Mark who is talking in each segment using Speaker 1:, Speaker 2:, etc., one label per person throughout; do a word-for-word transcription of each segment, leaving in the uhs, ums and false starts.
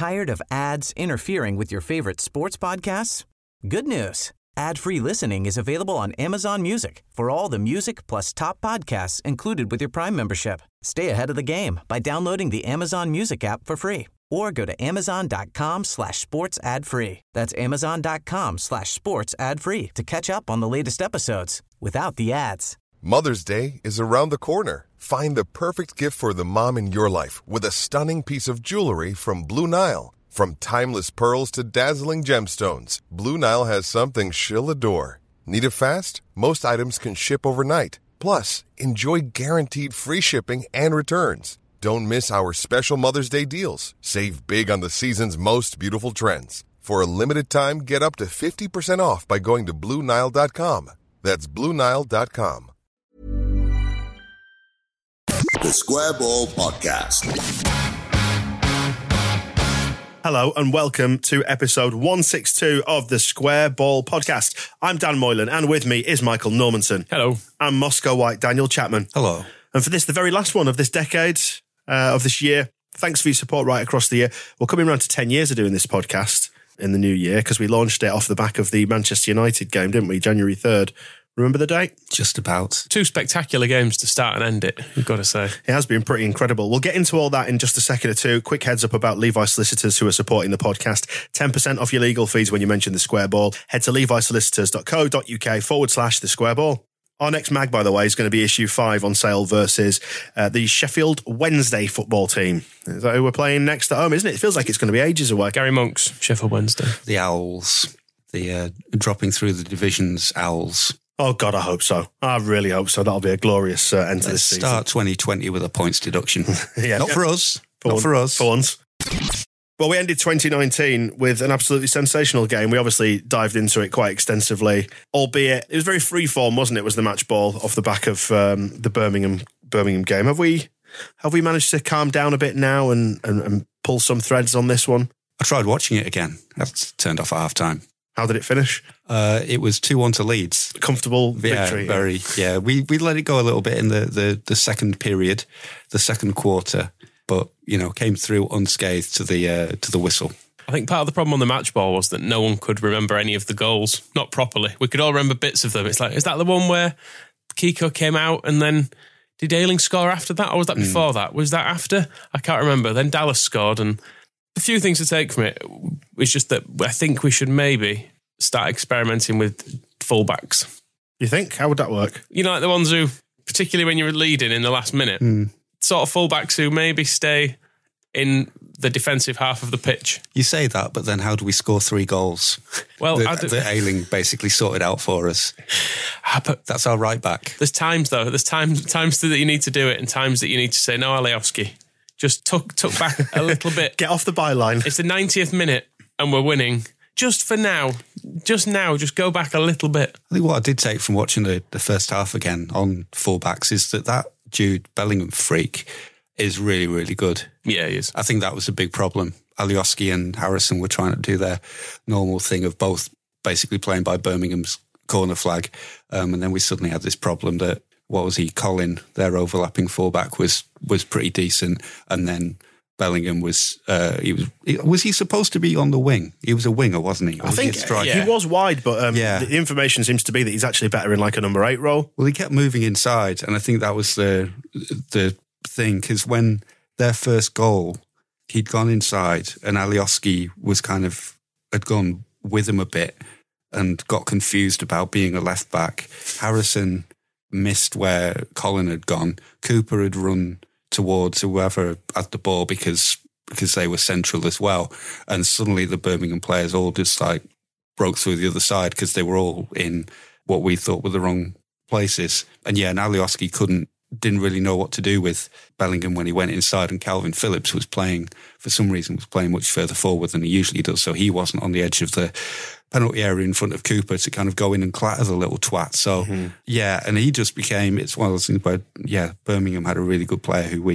Speaker 1: Tired of ads interfering with your favorite sports podcasts? Good news. Ad-free listening is available on Amazon Music for all the music plus top podcasts included with your Prime membership. Stay ahead of the game by downloading the Amazon Music app for free or go to amazon.com slash sports ad free. That's amazon.com slash sports ad free to catch up on the latest episodes without the ads.
Speaker 2: Mother's Day is around the corner. Find the perfect gift for the mom in your life with a stunning piece of jewelry from Blue Nile. From timeless pearls to dazzling gemstones, Blue Nile has something she'll adore. Need it fast? Most items can ship overnight. Plus, enjoy guaranteed free shipping and returns. Don't miss our special Mother's Day deals. Save big on the season's most beautiful trends. For a limited time, get up to fifty percent off by going to Blue Nile dot com. That's Blue Nile dot com.
Speaker 3: The Square Ball Podcast.
Speaker 4: Hello and welcome to episode one sixty-two of the Square Ball Podcast. I'm Dan Moylan and with me is Michael Normanson.
Speaker 5: Hello.
Speaker 4: And Moscow White Daniel Chapman.
Speaker 6: Hello.
Speaker 4: And for this, the very last one of this decade, uh, of this year, thanks for your support right across the year. We're coming around to ten years of doing this podcast in the new year because we launched it off the back of the Manchester United game, didn't we? January third. Remember the date?
Speaker 6: Just about.
Speaker 5: Two spectacular games to start and end it, you've got to say.
Speaker 4: It has been pretty incredible. We'll get into all that in just a second or two. Quick heads up about Levi Solicitors who are supporting the podcast. ten percent off your legal fees when you mention the Square Ball. Head to levisolicitors.co.uk forward slash the Square Ball. Our next mag, by the way, is going to be issue five on sale versus uh, the Sheffield Wednesday football team. Is that who we're playing next at home, isn't it? It feels like it's going to be ages away.
Speaker 5: Gary Monk's Sheffield Wednesday.
Speaker 6: The Owls. The uh, dropping through the divisions Owls.
Speaker 4: Oh, God, I hope so. I really hope so. That'll be a glorious uh, end to
Speaker 6: Let's
Speaker 4: this season.
Speaker 6: start twenty twenty with a points deduction.
Speaker 4: yeah.
Speaker 6: Not for us.
Speaker 4: For
Speaker 6: Not
Speaker 4: one,
Speaker 6: for us.
Speaker 4: For once. Well, we ended twenty nineteen with an absolutely sensational game. We obviously dived into it quite extensively, albeit it was very free-form, wasn't it? It was the match ball off the back of um, the Birmingham Birmingham game. Have we have we managed to calm down a bit now and, and, and pull some threads on this one?
Speaker 6: I tried watching it again. That's turned off at half-time.
Speaker 4: How did it finish?
Speaker 6: Uh, it was two one to Leeds.
Speaker 4: Comfortable victory.
Speaker 6: Yeah, very. Yeah, we, we let it go a little bit in the, the, the second period, the second quarter, but, you know, came through unscathed to the uh, to the whistle.
Speaker 5: I think part of the problem on the match ball was that no one could remember any of the goals, not properly. We could all remember bits of them. It's like, is that the one where Kiko came out and then did Ayling score after that, or was that before mm. that? Was that after? I can't remember. Then Dallas scored, and a few things to take from it is just that I think we should maybe start experimenting with fullbacks.
Speaker 4: You think? How would that work?
Speaker 5: You know, like the ones who, particularly when you're leading in the last minute, mm. sort of fullbacks who maybe stay in the defensive half of the pitch.
Speaker 6: You say that, but then how do we score three goals?
Speaker 5: Well,
Speaker 6: the,
Speaker 5: I do,
Speaker 6: the Ayling basically sorted out for us.
Speaker 5: But
Speaker 6: that's our right back.
Speaker 5: There's times though. There's times times that you need to do it, and times that you need to say no, Alioski. Just tuck tuck back a little bit.
Speaker 4: Get off the byline.
Speaker 5: It's the ninetieth minute and we're winning. Just for now. Just now. Just go back a little bit.
Speaker 6: I think what I did take from watching the, the first half again on fullbacks is that that Jude Bellingham freak is really, really good.
Speaker 5: Yeah, he is.
Speaker 6: I think that was a big problem. Alioski and Harrison were trying to do their normal thing of both basically playing by Birmingham's corner flag. Um, and then we suddenly had this problem that, what was he, Colin, their overlapping fullback was was pretty decent, and then Bellingham was uh, he was was he supposed to be on the wing? He was a winger, wasn't he? Or
Speaker 4: I
Speaker 6: was
Speaker 4: think
Speaker 6: he,
Speaker 4: yeah. he was wide, but um,
Speaker 6: yeah.
Speaker 4: the information seems to be that he's actually better in like a number eight role.
Speaker 6: Well, he kept moving inside, and I think that was the the thing, because when their first goal, he'd gone inside, and Alioski was kind of had gone with him a bit and got confused about being a left back. Harrison missed where Colin had gone. Cooper had run towards whoever had the ball because because they were central as well. And suddenly the Birmingham players all just like broke through the other side because they were all in what we thought were the wrong places. And yeah, and Alioski couldn't, didn't really know what to do with Bellingham when he went inside, and Calvin Phillips was playing, for some reason, was playing much further forward than he usually does. So he wasn't on the edge of the penalty area in front of Cooper to kind of go in and clatter the little twat. So, mm-hmm. yeah, and he just became, it's one of those things where, yeah, Birmingham had a really good player who we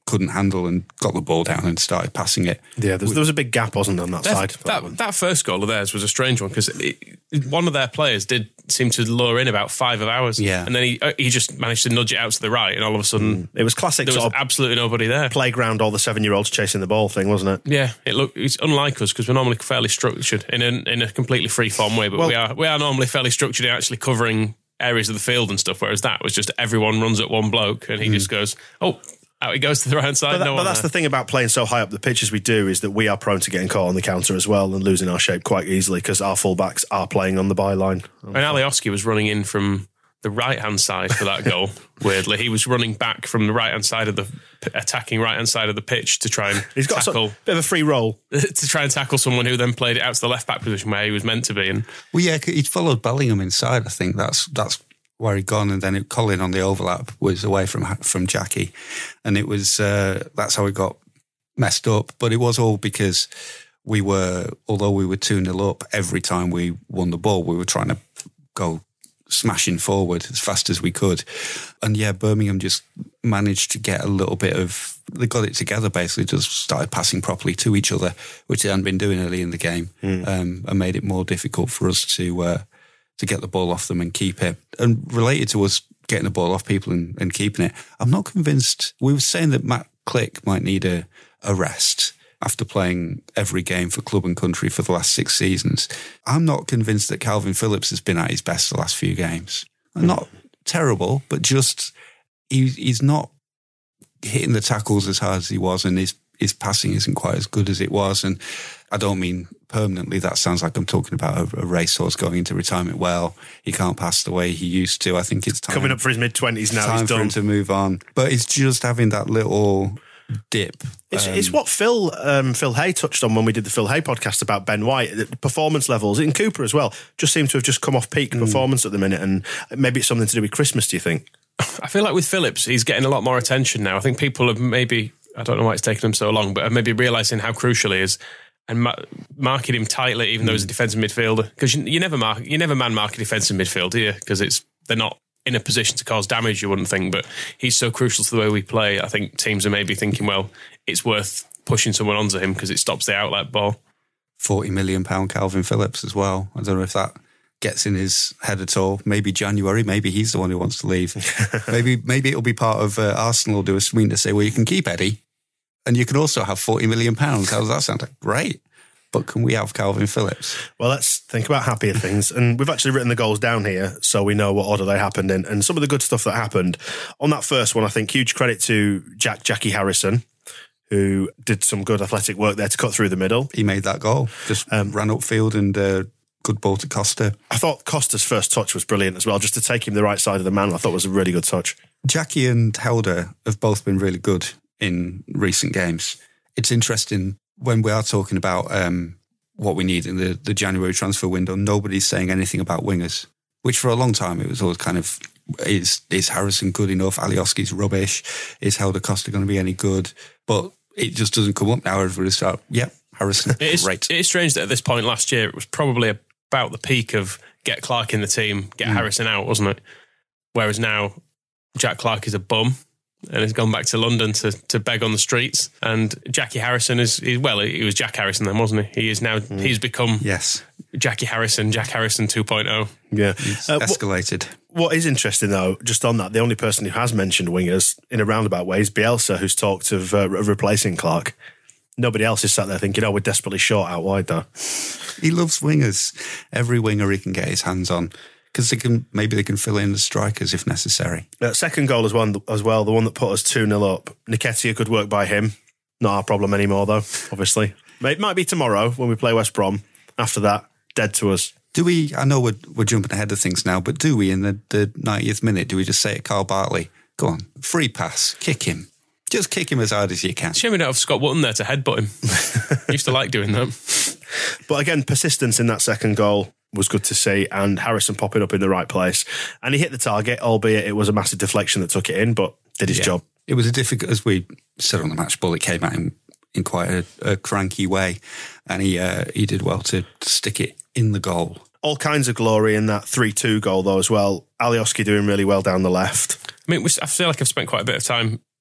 Speaker 6: couldn't handle and got the ball down and started passing it.
Speaker 4: Yeah, there was, there was a big gap, wasn't there, on that,
Speaker 5: that
Speaker 4: side?
Speaker 5: That, that, that first goal of theirs was a strange one because one of their players did seem to lure in about five of ours.
Speaker 6: Yeah.
Speaker 5: And then he he just managed to nudge it out to the right, and all of a sudden...
Speaker 4: Mm. It was classic
Speaker 5: there was
Speaker 4: sort of
Speaker 5: absolutely nobody there.
Speaker 4: Playground, all the seven-year-olds chasing the ball thing, wasn't it?
Speaker 5: Yeah, it looked it's unlike us because we're normally fairly structured in a, in a completely free-form way, but well, we are we are normally fairly structured in actually covering areas of the field and stuff, whereas that was just everyone runs at one bloke and he mm. just goes, oh... out he goes to the right side.
Speaker 4: But, that,
Speaker 5: no
Speaker 4: but that's
Speaker 5: there.
Speaker 4: the thing about playing so high up the pitch as we do, is that we are prone to getting caught on the counter as well and losing our shape quite easily because our fullbacks are playing on the byline.
Speaker 5: And Alioski was running in from the right-hand side for that goal, weirdly. He was running back from the right-hand side of the, attacking right-hand side of the pitch to try and
Speaker 4: He's got
Speaker 5: tackle.
Speaker 4: a bit of a free roll.
Speaker 5: To try and tackle someone who then played it out to the left-back position where he was meant to be. And
Speaker 6: Well, yeah, he'd followed Bellingham inside, I think. That's that's where he'd gone, and then it, Colin on the overlap was away from from Jackie, and it was uh, that's how it got messed up. But it was all because we were, although we were two nil up, every time we won the ball, we were trying to go smashing forward as fast as we could. And yeah, Birmingham just managed to get a little bit of, they got it together basically, just started passing properly to each other, which they hadn't been doing early in the game, mm. um, and made it more difficult for us to uh, to get the ball off them and keep it. And related to us getting the ball off people and, and keeping it, I'm not convinced. We were saying that Matt Click might need a, a rest after playing every game for club and country for the last six seasons. I'm not convinced that Calvin Phillips has been at his best the last few games. Not terrible, but just he, he's not hitting the tackles as hard as he was, and his his passing isn't quite as good as it was. And I don't mean permanently. That sounds like I'm talking about a, a racehorse going into retirement. Well, he can't pass the way he used to. I think it's time,
Speaker 4: coming up for his mid-twenties now.
Speaker 6: Time
Speaker 4: he's done.
Speaker 6: for him to move on. But it's just having that little dip.
Speaker 4: It's,
Speaker 6: um,
Speaker 4: it's what Phil um, Phil Hay touched on when we did the Phil Hay podcast about Ben White. The performance levels in Cooper as well just seem to have just come off peak mm. performance at the minute, and maybe it's something to do with Christmas. Do you think?
Speaker 5: I feel like with Phillips, he's getting a lot more attention now. I think people have maybe, I don't know why it's taken him so long, but are maybe realising how crucial he is and ma- marking him tightly, even mm. though he's a defensive midfielder. Because you, you never mark, you never man mark a defensive midfield, do you? Because it's they're not in a position to cause damage, you wouldn't think, but he's so crucial to the way we play. I think teams are maybe thinking, well, it's worth pushing someone onto him because it stops the outlet ball.
Speaker 6: forty million pounds Calvin Phillips as well. I don't know if that gets in his head at all. Maybe January, maybe he's the one who wants to leave. maybe maybe it'll be part of uh, Arsenal do a swing to say, well, you can keep Eddie and you can also have forty million pounds. How does that sound? Like, great. But can we have Calvin Phillips?
Speaker 4: Well, let's think about happier things. And we've actually written the goals down here so we know what order they happened in. And some of the good stuff that happened. On that first one, I think huge credit to Jack Jackie Harrison, who did some good athletic work there to cut through the middle.
Speaker 6: He made that goal. Just um, ran upfield and uh, good ball to Costa.
Speaker 4: I thought Costa's first touch was brilliant as well. Just to take him the right side of the man, I thought was a really good touch.
Speaker 6: Jackie and Helder have both been really good in recent games. It's interesting when we are talking about um, what we need in the, the January transfer window, nobody's saying anything about wingers, which for a long time it was always kind of, is is Harrison good enough? Alioski's rubbish. Is Helder Costa going to be any good? But it just doesn't come up now. Everybody's start, yeah, Harrison,
Speaker 5: it is,
Speaker 6: great.
Speaker 5: It is strange that at this point last year, it was probably about the peak of get Clark in the team, get mm. Harrison out, wasn't it? Whereas now, Jack Clark is a bum and has gone back to London to, to beg on the streets. And Jackie Harrison is, is, well, he was Jack Harrison then, wasn't he? He is now, mm. he's become
Speaker 6: yes.
Speaker 5: Jackie Harrison, Jack Harrison two point oh.
Speaker 4: Yeah.
Speaker 6: He's uh, escalated.
Speaker 4: What, what is interesting, though, just on that, the only person who has mentioned wingers in a roundabout way is Bielsa, who's talked of, uh, of replacing Clark. Nobody else is sat there thinking, oh, we're desperately short out wide, though.
Speaker 6: He loves wingers. Every winger he can get his hands on. Because they can, maybe they can fill in the strikers if necessary. Uh,
Speaker 4: second goal as well, as well, the one that put us two nil up. Nketiah, good work by him. Not our problem anymore, though, obviously. It might be tomorrow when we play West Brom. After that, dead to us.
Speaker 6: Do we, I know we're, we're jumping ahead of things now, but do we, in the, the ninetieth minute, do we just say to Carl Bartley, go on, free pass, kick him. Just kick him as hard as you can.
Speaker 5: Shame we don't have Scott Wootton there to headbutt him. Used to like doing that.
Speaker 4: But again, persistence in that second goal was good to see, and Harrison popping up in the right place. And he hit the target, albeit it was a massive deflection that took it in, but did his yeah. job.
Speaker 6: It was a difficult, as we said on the match ball, it came at him in quite a, a cranky way, and he uh, he did well to stick it in the goal.
Speaker 4: All kinds of glory in that three two goal, though, as well. Alioski doing really well down the left.
Speaker 5: I mean, I feel like I've spent quite a bit of time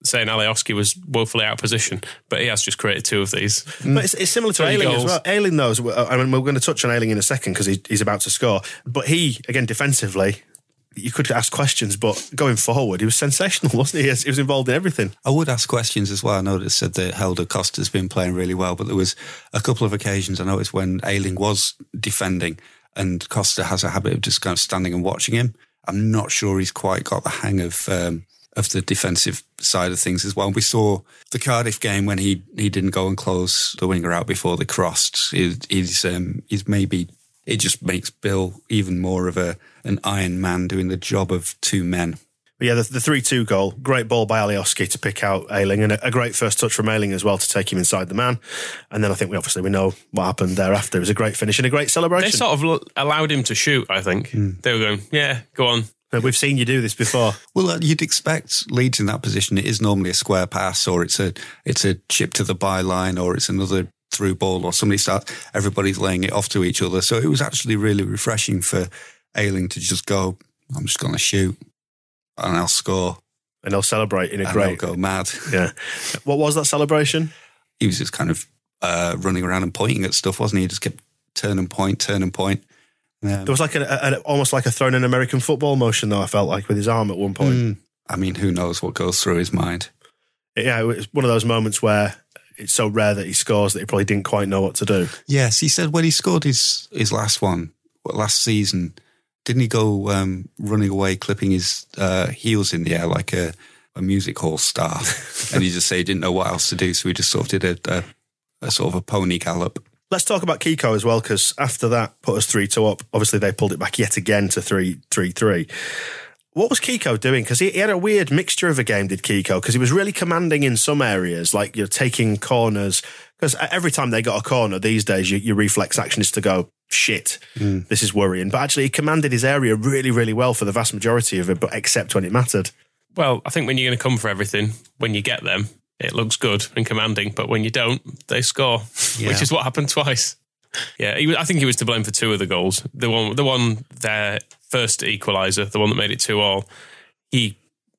Speaker 5: saying Alioski was woefully out of position, but he has just created two of these.
Speaker 4: But it's, it's similar to
Speaker 5: Three
Speaker 4: Ayling
Speaker 5: goals.
Speaker 4: as well. Ayling knows, I mean, we're going to touch on Ayling in a second because he, he's about to score. But he, again, defensively, you could ask questions, but going forward, he was sensational, wasn't he? He was involved in everything.
Speaker 6: I would ask questions as well. I know that said that Helder Costa's been playing really well, but there was a couple of occasions I noticed when Ayling was defending and Costa has a habit of just kind of standing and watching him. I'm not sure he's quite got the hang of um, of the defensive side of things as well. We saw the Cardiff game when he, he didn't go and close the winger out before they crossed. He, he's um, he's maybe it just makes Bill even more of a an Iron Man doing the job of two men.
Speaker 4: But yeah, the, the three two goal, great ball by Alioski to pick out Ayling, and a, a great first touch from Ayling as well to take him inside the man. And then I think we obviously we know what happened thereafter. It was a great finish and a great celebration.
Speaker 5: They sort of lo- allowed him to shoot, I think. Mm. They were going, yeah, go on.
Speaker 4: We've seen you do this before.
Speaker 6: Well, uh, you'd expect Leeds in that position. It is normally a square pass, or it's a it's a chip to the byline, or it's another through ball, or somebody starts. Everybody's laying it off to each other. So it was actually really refreshing for Ayling to just go, I'm just going to shoot, and I'll score,
Speaker 4: and they'll celebrate in a
Speaker 6: and
Speaker 4: great.
Speaker 6: They'll go mad.
Speaker 4: Yeah. What was that celebration?
Speaker 6: He was just kind of uh, running around and pointing at stuff, wasn't he? He just kept turn and point, turn and point. Um,
Speaker 4: there was like a, a, almost like a thrown in American football motion, though, I felt like, with his arm at one point.
Speaker 6: Mm, I mean, who knows what goes through his mind?
Speaker 4: Yeah, it was one of those moments where it's so rare that he scores that he probably didn't quite know what to do.
Speaker 6: Yes, he said when he scored his, his last one, last season, didn't he go um, running away, clipping his uh, heels in the air like a, a music hall star? And he just said he didn't know what else to do, so he just sort of did a, a, a sort of a pony gallop.
Speaker 4: Let's talk about Kiko as well, because after that put us three two up. Obviously, they pulled it back yet again to three three three. What was Kiko doing? Because he, he had a weird mixture of a game, did Kiko, because he was really commanding in some areas, like you're taking corners. Because every time they got a corner these days, your, your reflex action is to go, shit, mm. this is worrying. But actually, he commanded his area really, really well for the vast majority of it, but except when it mattered.
Speaker 5: Well, I think when you're going to come for everything, when you get them, it looks good and commanding, but when you don't, they score, yeah. which is what happened twice. Yeah, he, I think he was to blame for two of the goals. The one, the one, their first equaliser, the one that made it two all, he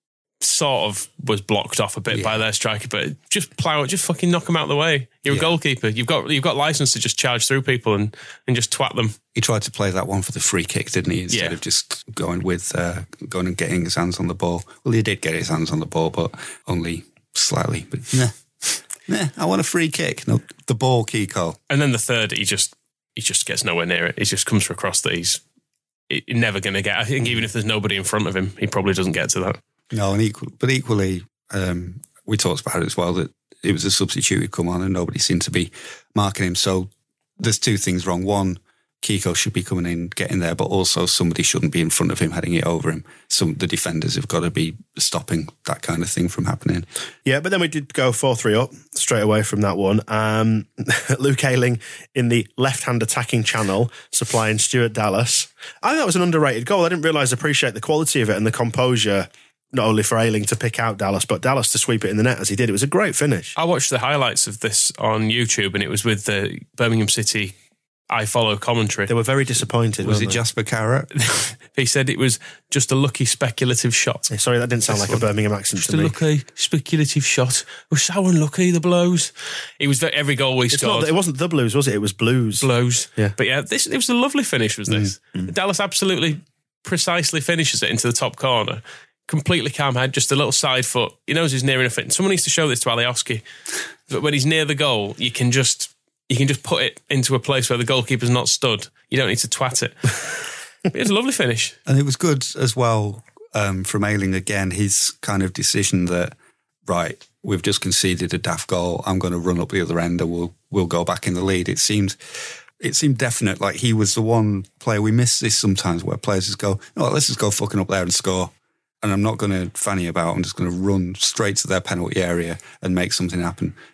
Speaker 5: sort of was blocked off a bit yeah. by their striker, but just plough it, just fucking knock them out of the way. You're yeah. a goalkeeper. You've got you've got license to just charge through people and, and just twat them.
Speaker 6: He tried to play that one for the free kick, didn't he? Instead
Speaker 5: yeah.
Speaker 6: of just going with uh, going and getting his hands on the ball. Well, he did get his hands on the ball, but only slightly. But nah, nah. I want a free kick. No, the ball, Kiko.
Speaker 5: And then the third, he just he just gets nowhere near it. He just comes across that he's never going to get. I think even if there's nobody in front of him, he probably doesn't get to that.
Speaker 6: No, and equal, but equally, um, we talked about it as well, that it was a substitute who'd come on and nobody seemed to be marking him. So there's two things wrong. One, Kiko should be coming in, getting there, but also somebody shouldn't be in front of him, heading it over him. Some the defenders have got to be stopping that kind of thing from happening.
Speaker 4: Yeah, but then we did go four three up straight away from that one. Um, Luke Ayling in the left-hand attacking channel, supplying Stuart Dallas. I think that was an underrated goal. I didn't realise, appreciate the quality of it and the composure, not only for Ayling to pick out Dallas, but Dallas to sweep it in the net as he did. It was a great finish.
Speaker 5: I watched the highlights of this on YouTube, and it was with the Birmingham City I Follow commentary.
Speaker 4: They were very disappointed.
Speaker 6: Was it
Speaker 4: they?
Speaker 6: Jasper Carrot?
Speaker 5: He said it was just a lucky speculative shot.
Speaker 4: Yeah, sorry, that didn't sound That's like a Birmingham accent
Speaker 5: just
Speaker 4: to me.
Speaker 5: Just a lucky speculative shot. It was so unlucky, the Blues. It was every goal we
Speaker 4: it's
Speaker 5: scored.
Speaker 4: Not, it wasn't the Blues, was it? It was Blues.
Speaker 5: Blues.
Speaker 4: Yeah.
Speaker 5: But yeah, this it was a lovely finish, was this. Mm. Dallas absolutely precisely finishes it into the top corner. Completely calm head, just a little side foot. He knows he's near enough. Someone needs to show this to Alioski. But when he's near the goal, you can just you can just put it into a place where the goalkeeper's not stood. You don't need to twat it. It was a lovely finish.
Speaker 6: And it was good as well um, from Ayling again, his kind of decision that, right, we've just conceded a daft goal. I'm going to run up the other end and we'll we'll go back in the lead. It seemed it seemed definite. Like he was the one player. We miss this sometimes where players just go, oh, let's just go fucking up there and score. And I'm not going to fanny about. I'm just going to run straight to their penalty area and make something happen.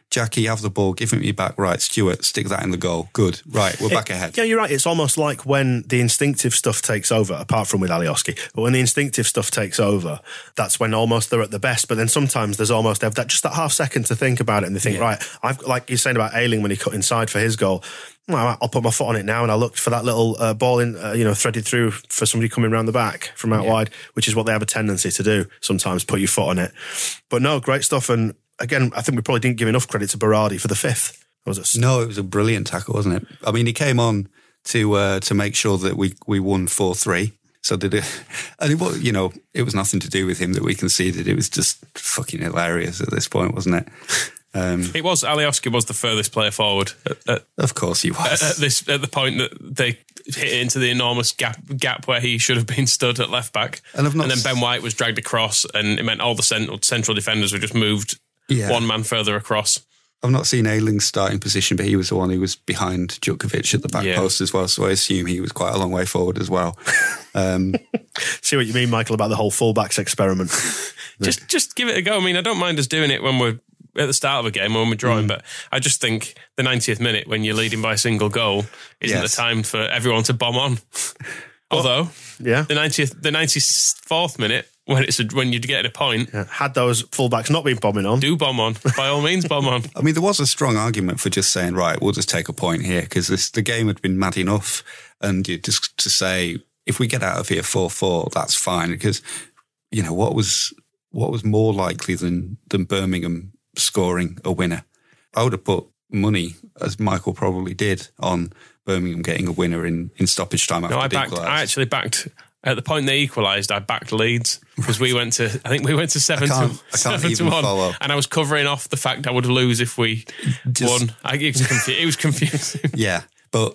Speaker 6: Jackie, have the ball, give it me back. Right, Stuart, stick that in the goal. Good. Right, we're back
Speaker 4: it,
Speaker 6: ahead.
Speaker 4: Yeah, you're right. It's almost like when the instinctive stuff takes over, apart from with Alioski, but when the instinctive stuff takes over, that's when almost they're at the best. But then sometimes there's almost that just that half second to think about it, and they think, yeah. right, I've like you're saying about Ayling when he cut inside for his goal. Well, I'll put my foot on it now, and I looked for that little uh, ball in, uh, you know, threaded through for somebody coming around the back from out yeah. wide, which is what they have a tendency to do sometimes, put your foot on it. But no, great stuff. And again, I think we probably didn't give enough credit to Berardi for the fifth. Was it?
Speaker 6: No, it was a brilliant tackle, wasn't it? I mean, he came on to uh, to make sure that we we won four three. So did it, and it was, you know, it was nothing to do with him that we conceded. It was just fucking hilarious at this point, wasn't it? Um,
Speaker 5: it was. Alioski was the furthest player forward. At, at,
Speaker 6: of course he was.
Speaker 5: At, at this at the point that they hit it into the enormous gap gap where he should have been stood at left back, and, I've not and then Ben White was dragged across, and it meant all the central central defenders were just moved yeah. one man further across.
Speaker 6: I've not seen Ayling's starting position, but he was the one who was behind Djukovic at the back yeah. post as well, so I assume he was quite a long way forward as well. Um,
Speaker 4: See what you mean, Michael, about the whole fullbacks experiment.
Speaker 5: just just give it a go. I mean, I don't mind us doing it when we're at the start of a game when we're drawing, mm. but I just think the ninetieth minute when you're leading by a single goal isn't yes. the time for everyone to bomb on. Although, well,
Speaker 4: yeah,
Speaker 5: the ninetieth, the ninety-fourth minute when it's a, when you're getting a point,
Speaker 4: yeah. had those fullbacks not been bombing on,
Speaker 5: do bomb on by all means, bomb on.
Speaker 6: I mean, there was a strong argument for just saying, right, we'll just take a point here because the game had been mad enough, and you just to say if we get out of here four four, that's fine because you know what was what was more likely than than Birmingham scoring a winner. I would have put money, as Michael probably did, on Birmingham getting a winner in, in stoppage time after
Speaker 5: no, I
Speaker 6: the
Speaker 5: backed, I actually backed, at the point they equalised, I backed Leeds because we went to, I think we went to seven to, seven to one follow. And I was covering off the fact I would lose if we Just, won. I, it, was confu- it was confusing.
Speaker 6: Yeah, but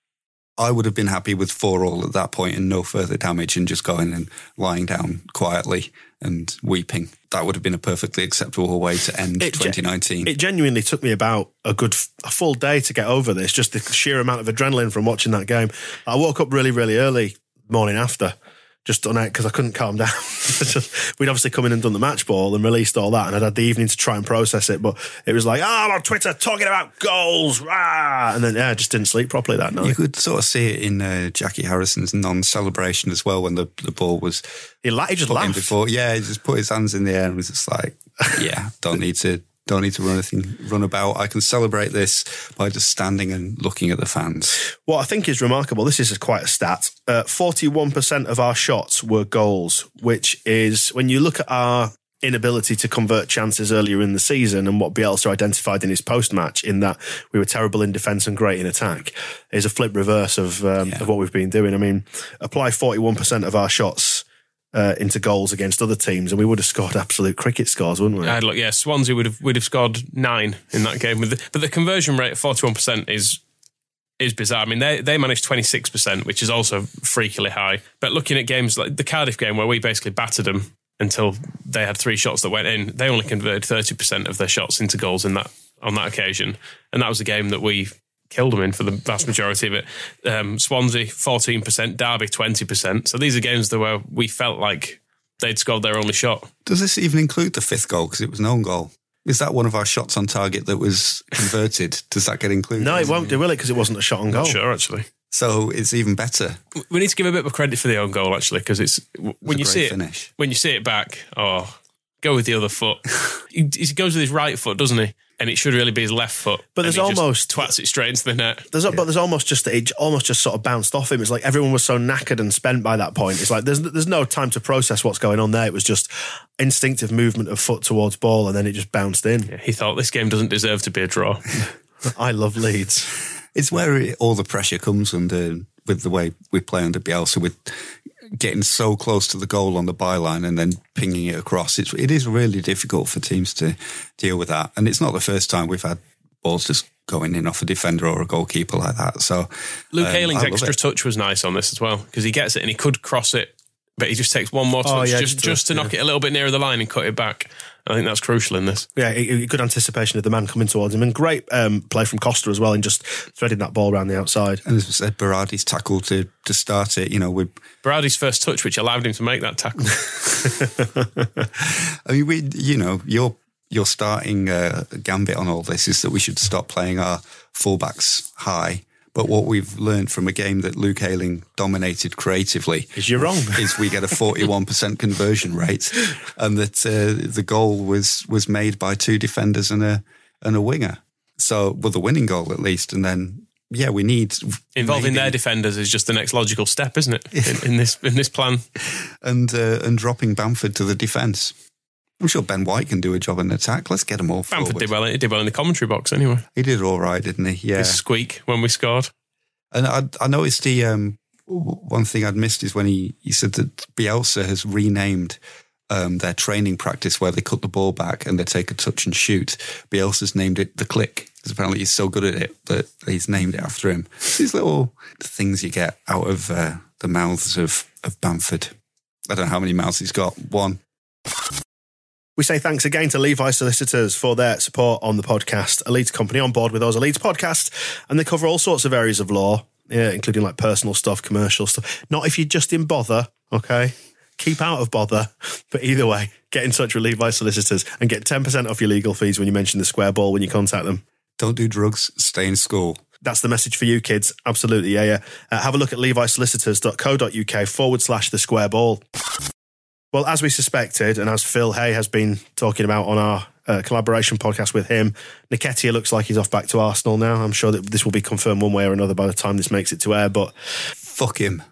Speaker 6: I would have been happy with four all at that point and no further damage and just going and lying down quietly and weeping. That would have been a perfectly acceptable way to end it twenty nineteen.
Speaker 4: It genuinely took me about a good a full day to get over this, just the sheer amount of adrenaline from watching that game. I woke up really, really early morning after, just on it because I couldn't calm down. We'd obviously come in and done the match ball and released all that, and I'd had the evening to try and process it, but it was like, oh, I'm on Twitter talking about goals, rah! And then, yeah, I just didn't sleep properly that night.
Speaker 6: You could sort of see it in uh, Jackie Harrison's non-celebration as well when the, the ball was...
Speaker 4: He, la- he just laughed.
Speaker 6: Before. Yeah, he just put his hands in the air and was just like, yeah, don't need to... Don't need to run anything, run about. I can celebrate this by just standing and looking at the fans.
Speaker 4: What I think is remarkable, this is quite a stat, uh, forty-one percent of our shots were goals, which is, when you look at our inability to convert chances earlier in the season and what Bielsa identified in his post-match in that we were terrible in defence and great in attack, is a flip reverse of, um, yeah. of what we've been doing. I mean, apply forty-one percent of our shots Uh, into goals against other teams, and we would have scored absolute cricket scores, wouldn't we?
Speaker 5: I'd look, yeah, Swansea would have would have scored nine in that game, with the, but the conversion rate of forty-one percent is is bizarre. I mean, they they managed twenty-six percent, which is also freakily high. But looking at games like the Cardiff game, where we basically battered them until they had three shots that went in, they only converted thirty percent of their shots into goals in that on that occasion, and that was a game that we killed them in for the vast majority of it. Um, Swansea, fourteen percent, Derby, twenty percent. So these are games that where we felt like they'd scored their only shot.
Speaker 6: Does this even include the fifth goal? Because it was an own goal. Is that one of our shots on target that was converted? Does that get included?
Speaker 4: No, it won't do, will it? Because it wasn't a shot on goal.
Speaker 5: Not sure, actually.
Speaker 6: So it's even better.
Speaker 5: We need to give a bit of credit for the own goal, actually, because it's when you see it,
Speaker 6: finish.
Speaker 5: when you see it back, oh, go with the other foot. he, he goes with his right foot, doesn't he? And it should really be his left foot.
Speaker 4: But there's almost
Speaker 5: twats it straight into the net.
Speaker 4: There's, yeah. But there's almost just it almost just sort of bounced off him. It's like everyone was so knackered and spent by that point. It's like there's there's no time to process what's going on there. It was just instinctive movement of foot towards ball, and then it just bounced in.
Speaker 5: Yeah, he thought this game doesn't deserve to be a draw.
Speaker 4: I love Leeds.
Speaker 6: It's where it, all the pressure comes under with the way we play under Bielsa, with getting so close to the goal on the byline and then pinging it across. It's, it is really difficult for teams to deal with that. And it's not the first time we've had balls just going in off a defender or a goalkeeper like that. So
Speaker 5: Luke
Speaker 6: um,
Speaker 5: Ayling's extra touch was nice on this as well, because he gets it and he could cross it, but he just takes one more touch oh, yeah, just, just, just to yeah. knock it a little bit nearer the line and cut it back. I think that's crucial in this.
Speaker 4: Yeah, good anticipation of the man coming towards him, and great um, play from Costa as well in just threading that ball around the outside.
Speaker 6: And as I said, Berardi's tackle to to start it, you know, with
Speaker 5: Berardi's first touch, which allowed him to make that tackle.
Speaker 6: I mean, we, you know, you're your starting uh, gambit on all this is that we should stop playing our fullbacks high. But what we've learned from a game that Luke Ayling dominated creatively
Speaker 4: is you're wrong.
Speaker 6: is we get a forty-one percent conversion rate, and that uh, the goal was was made by two defenders and a and a winger. So, well, the winning goal at least, and then yeah, we need
Speaker 5: involving
Speaker 6: maybe,
Speaker 5: their defenders is just the next logical step, isn't it? In, in this in this plan,
Speaker 6: and uh, and dropping Bamford to the defence. I'm sure Ben White can do a job in attack. Let's get them all forward.
Speaker 5: Bamford did well. He did well in the commentary box anyway.
Speaker 6: He did all right, didn't he? Yeah.
Speaker 5: His squeak when we scored.
Speaker 6: And I, I noticed the um, one thing I'd missed is when he, he said that Bielsa has renamed um, their training practice where they cut the ball back and they take a touch and shoot. Bielsa's named it the click because apparently he's so good at it that he's named it after him. These little things you get out of uh, the mouths of, of Bamford. I don't know how many mouths he's got. One.
Speaker 4: We say thanks again to Levi Solicitors for their support on the podcast. A Leeds company on board with us, a Leeds podcast, and they cover all sorts of areas of law, yeah, including like personal stuff, commercial stuff. Not if you're just in bother, okay? Keep out of bother. But either way, get in touch with Levi Solicitors and get ten percent off your legal fees when you mention the Square Ball when you contact them.
Speaker 6: Don't do drugs, stay in school.
Speaker 4: That's the message for you kids. Absolutely, yeah, yeah. Uh, have a look at levisolicitors.co.uk forward slash the Square Ball. Well, as we suspected, and as Phil Hay has been talking about on our uh, collaboration podcast with him, Nketiah looks like he's off back to Arsenal now. I'm sure that this will be confirmed one way or another by the time this makes it to air, but...
Speaker 6: Fuck him.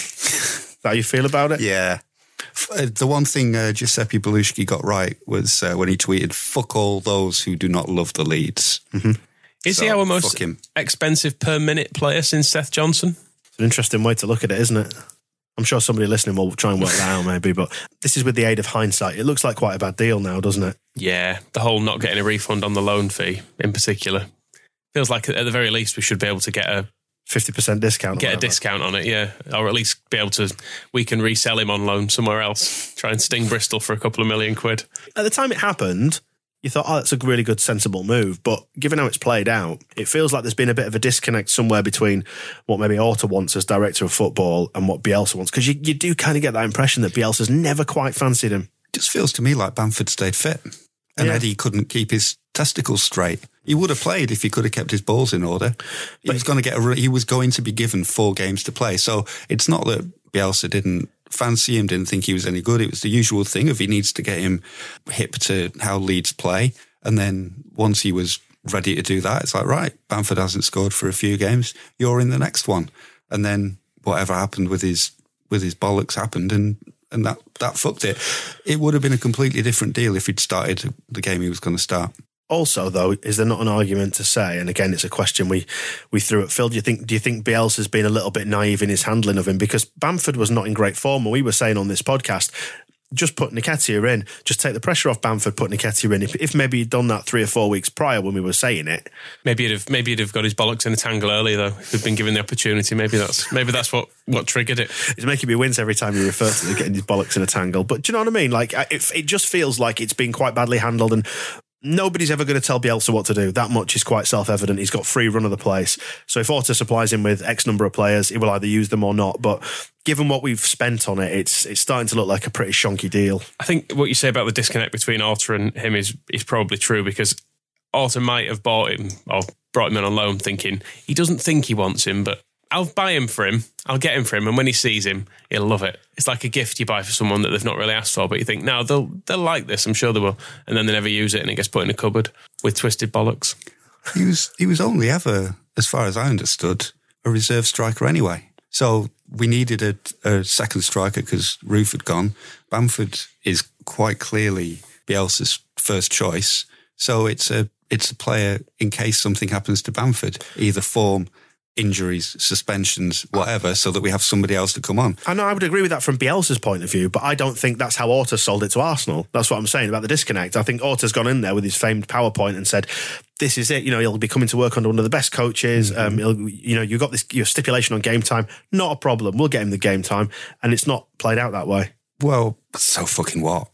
Speaker 4: How you feel about it?
Speaker 6: Yeah. The one thing uh, Giuseppe Belushi got right was uh, when he tweeted, fuck all those who do not love the Leeds.
Speaker 4: Mm-hmm.
Speaker 5: Is
Speaker 6: so,
Speaker 5: he our most expensive per minute player since Seth Johnson?
Speaker 4: It's an interesting way to look at it, isn't it? I'm sure somebody listening will try and work that out maybe, but this is with the aid of hindsight. It looks like quite a bad deal now, doesn't it?
Speaker 5: Yeah, the whole not getting a refund on the loan fee in particular. Feels like at the very least we should be able to get a
Speaker 4: fifty percent discount.
Speaker 5: Get a discount on it, yeah. Or at least be able to, we can resell him on loan somewhere else. Try and sting Bristol for a couple of million quid.
Speaker 4: At the time it happened, you thought, oh, that's a really good, sensible move. But given how it's played out, it feels like there's been a bit of a disconnect somewhere between what maybe Orta wants as director of football and what Bielsa wants. Because you, you do kind of get that impression that Bielsa's never quite fancied him.
Speaker 6: It just feels to me like Bamford stayed fit. And yeah. Eddie couldn't keep his testicles straight. He would have played if he could have kept his balls in order. He but was going to get a, he was going to be given four games to play. So it's not that Bielsa didn't fancy him, didn't think he was any good. It was the usual thing of he needs to get him hip to how Leeds play. And then once he was ready to do that, it's like, right, Bamford hasn't scored for a few games. You're in the next one. And then whatever happened with his with his bollocks happened, and and that, that fucked it. It would have been a completely different deal if he'd started the game he was going to start.
Speaker 4: Also, though, is there not an argument to say, and again, it's a question we, we threw at Phil, do you think do you think Bielsa's been a little bit naive in his handling of him? Because Bamford was not in great form, and we were saying on this podcast, just put Nketiah in, just take the pressure off Bamford, put Nketiah in. If, if maybe he'd done that three or four weeks prior when we were saying it.
Speaker 5: Maybe he'd have maybe he'd have got his bollocks in a tangle earlier, though, if he'd been given the opportunity. Maybe that's maybe that's what, what triggered it.
Speaker 4: It's making me wince every time you refer to getting his bollocks in a tangle. But do you know what I mean? Like, it, it just feels like it's been quite badly handled, and nobody's ever going to tell Bielsa what to do. That much is quite self-evident. He's got free run of the place. So if Orta supplies him with X number of players, he will either use them or not. But given what we've spent on it, it's it's starting to look like a pretty shonky deal.
Speaker 5: I think what you say about the disconnect between Orta and him is is probably true, because Orta might have bought him or brought him in on loan thinking he doesn't think he wants him, but I'll buy him for him. I'll get him for him. And when he sees him, he'll love it. It's like a gift you buy for someone that they've not really asked for, but you think, no, they'll they'll like this. I'm sure they will. And then they never use it and it gets put in a cupboard with twisted bollocks.
Speaker 6: He was he was only ever, as far as I understood, a reserve striker anyway. So we needed a, a second striker because Roof had gone. Bamford is quite clearly Bielsa's first choice. So it's a it's a player in case something happens to Bamford, either form, injuries, suspensions, whatever, so that we have somebody else to come on.
Speaker 4: I know, I would agree with that from Bielsa's point of view, but I don't think that's how Orta sold it to Arsenal. That's what I'm saying about the disconnect. I think Orta's gone in there with his famed PowerPoint and said, this is it, you know, he'll be coming to work under one of the best coaches. Mm-hmm. Um, he'll, you know, you've got this your stipulation on game time. Not a problem. We'll get him the game time. And it's not played out that way.
Speaker 6: Well, so fucking what?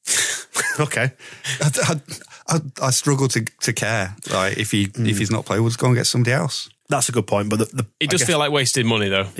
Speaker 4: Okay.
Speaker 6: I, I, I, I struggle to, to care. Like, if he mm. if he's not playing, we'll just go and get somebody else.
Speaker 4: That's a good point, but the, the,
Speaker 5: it does guess, feel like wasted money, though.
Speaker 4: Yeah,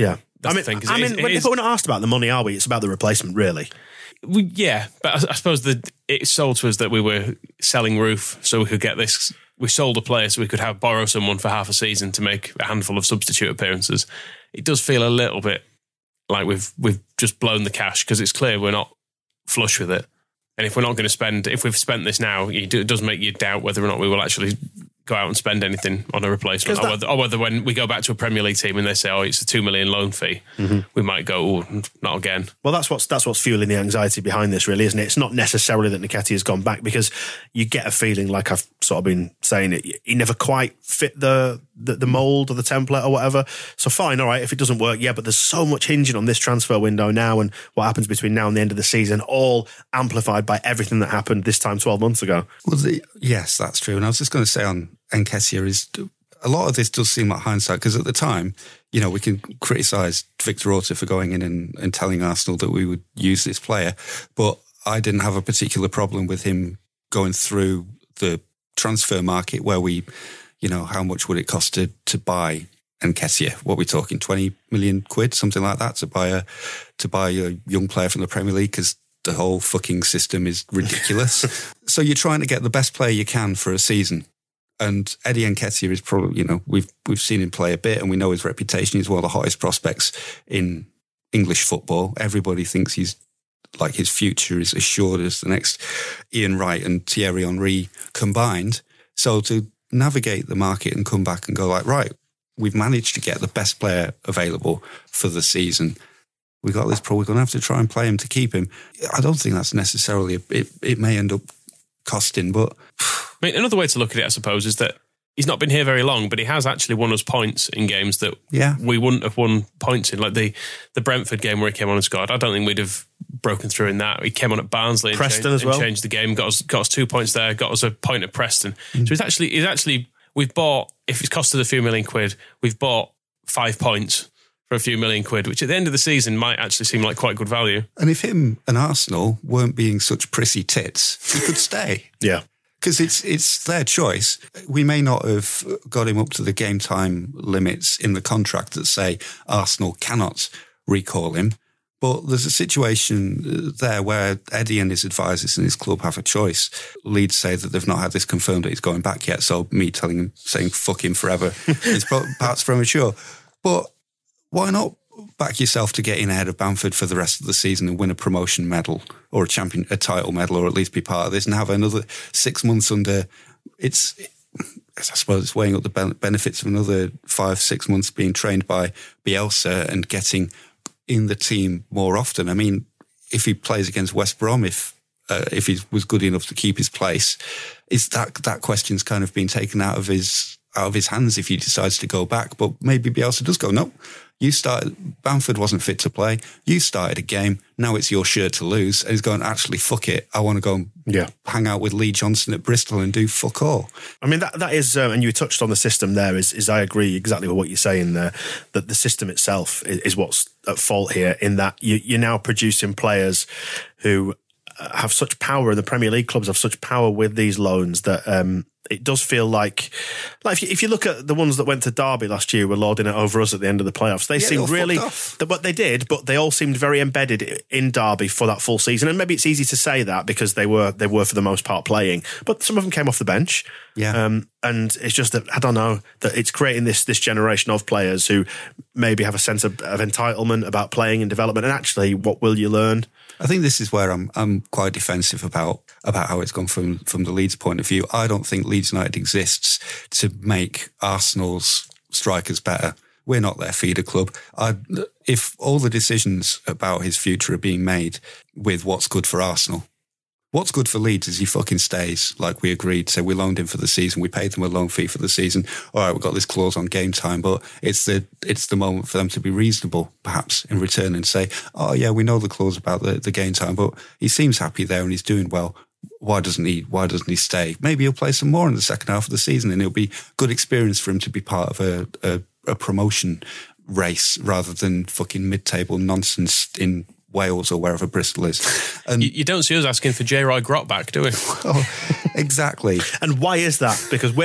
Speaker 5: That's
Speaker 4: I mean,
Speaker 5: the thing, 'cause
Speaker 4: I
Speaker 5: it
Speaker 4: mean,
Speaker 5: is- it
Speaker 4: we're
Speaker 5: is-
Speaker 4: not asked about the money, are we? It's about the replacement, really.
Speaker 5: We, yeah, but I, I suppose that it sold to us that we were selling Roof so we could get this. We sold a player so we could have borrow someone for half a season to make a handful of substitute appearances. It does feel a little bit like we've we've just blown the cash because it's clear we're not flush with it. And if we're not going to spend, if we've spent this now, it does make you doubt whether or not we will actually go out and spend anything on a replacement, or whether, or whether when we go back to a Premier League team and they say, "Oh, it's a two million loan fee," mm-hmm. we might go, "Oh, not again."
Speaker 4: Well, that's what's that's what's fueling the anxiety behind this, really, isn't it? It's not necessarily that Nketiah has gone back, because you get a feeling, like I've sort of been saying, it he never quite fit the the, the mould or the template or whatever. So fine, all right, if it doesn't work, yeah. But there's so much hinging on this transfer window now, and what happens between now and the end of the season, all amplified by everything that happened this time twelve months ago.
Speaker 6: Well, the, yes, that's true. And I was just going to say on Nketiah is a lot of this does seem like hindsight, because at the time, you know, we can criticise Victor Orta for going in and, and telling Arsenal that we would use this player, but I didn't have a particular problem with him going through the transfer market where we, you know, how much would it cost to, to buy Nketiah? What are we talking, twenty million quid, something like that, to buy a to buy a young player from the Premier League, because the whole fucking system is ridiculous. So you're trying to get the best player you can for a season. And Eddie Nketiah is probably, you know, we've we've seen him play a bit and we know his reputation. He's one of the hottest prospects in English football. Everybody thinks he's like his future is assured as the next Ian Wright and Thierry Henry combined. So to navigate the market and come back and go like, right, we've managed to get the best player available for the season. We got this pro, we're going to have to try and play him to keep him. I don't think that's necessarily, a, it, it may end up costing, but...
Speaker 5: I mean, another way to look at it, I suppose, is that he's not been here very long, but he has actually won us points in games that
Speaker 6: yeah.
Speaker 5: we wouldn't have won points in. Like the, the Brentford game where he came on and scored, I don't think we'd have broken through in that. He came on at Barnsley and,
Speaker 4: Preston
Speaker 5: changed,
Speaker 4: as well.
Speaker 5: and changed the game, got us, got us two points there, got us a point at Preston. Mm. So he's actually, he's actually, we've bought, if it's costed a few million quid, we've bought five points for a few million quid, which at the end of the season might actually seem like quite good value.
Speaker 6: And if him and Arsenal weren't being such prissy tits, he could stay.
Speaker 4: Yeah.
Speaker 6: Because it's it's their choice. We may not have got him up to the game time limits in the contract that say Arsenal cannot recall him. But there's a situation there where Eddie and his advisors and his club have a choice. Leeds say that they've not had this confirmed that he's going back yet. So me telling him, saying fuck him forever is perhaps premature. But why not back yourself to get in ahead of Bamford for the rest of the season and win a promotion medal or a champion, a title medal, or at least be part of this and have another six months under. It's, I suppose it's weighing up the benefits of another five, six months being trained by Bielsa and getting in the team more often. I mean, if he plays against West Brom, if uh, if he was good enough to keep his place, is that that question's kind of been taken out of his out of his hands if he decides to go back. But maybe Bielsa does go, no, you started, Bamford wasn't fit to play. You started a game. Now it's your shirt to lose. And he's going, actually, fuck it. I want to go and
Speaker 4: yeah.
Speaker 6: hang out with Lee Johnson at Bristol and do fuck all.
Speaker 4: I mean, that that is, um, and you touched on the system there, is, is I agree exactly with what you're saying there, that the system itself is, is what's at fault here, in that you, you're now producing players who have such power, and the Premier League clubs have such power with these loans that um, it does feel like, like if you, if you look at the ones that went to Derby last year, were lording it over us at the end of the playoffs. They
Speaker 6: yeah,
Speaker 4: seemed
Speaker 6: they
Speaker 4: really,
Speaker 6: but
Speaker 4: they did, but they all seemed very embedded in Derby for that full season. And maybe it's easy to say that because they were they were for the most part playing, but some of them came off the bench.
Speaker 6: Yeah,
Speaker 4: um, and it's just that I don't know that it's creating this this generation of players who maybe have a sense of, of entitlement about playing and development. And actually, what will you learn?
Speaker 6: I think this is where I'm I'm quite defensive about about how it's gone from from the Leeds point of view. I don't think Leeds United exists to make Arsenal's strikers better. We're not their feeder club. I, if all the decisions about his future are being made with what's good for Arsenal, what's good for Leeds is he fucking stays, like we agreed. So we loaned him for the season. We paid them a loan fee for the season. All right, we've got this clause on game time, but it's the it's the moment for them to be reasonable, perhaps, in return and say, oh, yeah, we know the clause about the, the game time, but he seems happy there and he's doing well. Why doesn't he, why doesn't he stay? Maybe he'll play some more in the second half of the season and it'll be good experience for him to be part of a, a, a promotion race rather than fucking mid-table nonsense in Wales or wherever Bristol is. And
Speaker 5: you, you don't see us asking for J. Roy Grott back, do we?
Speaker 6: oh, exactly.
Speaker 4: And why is that? Because we're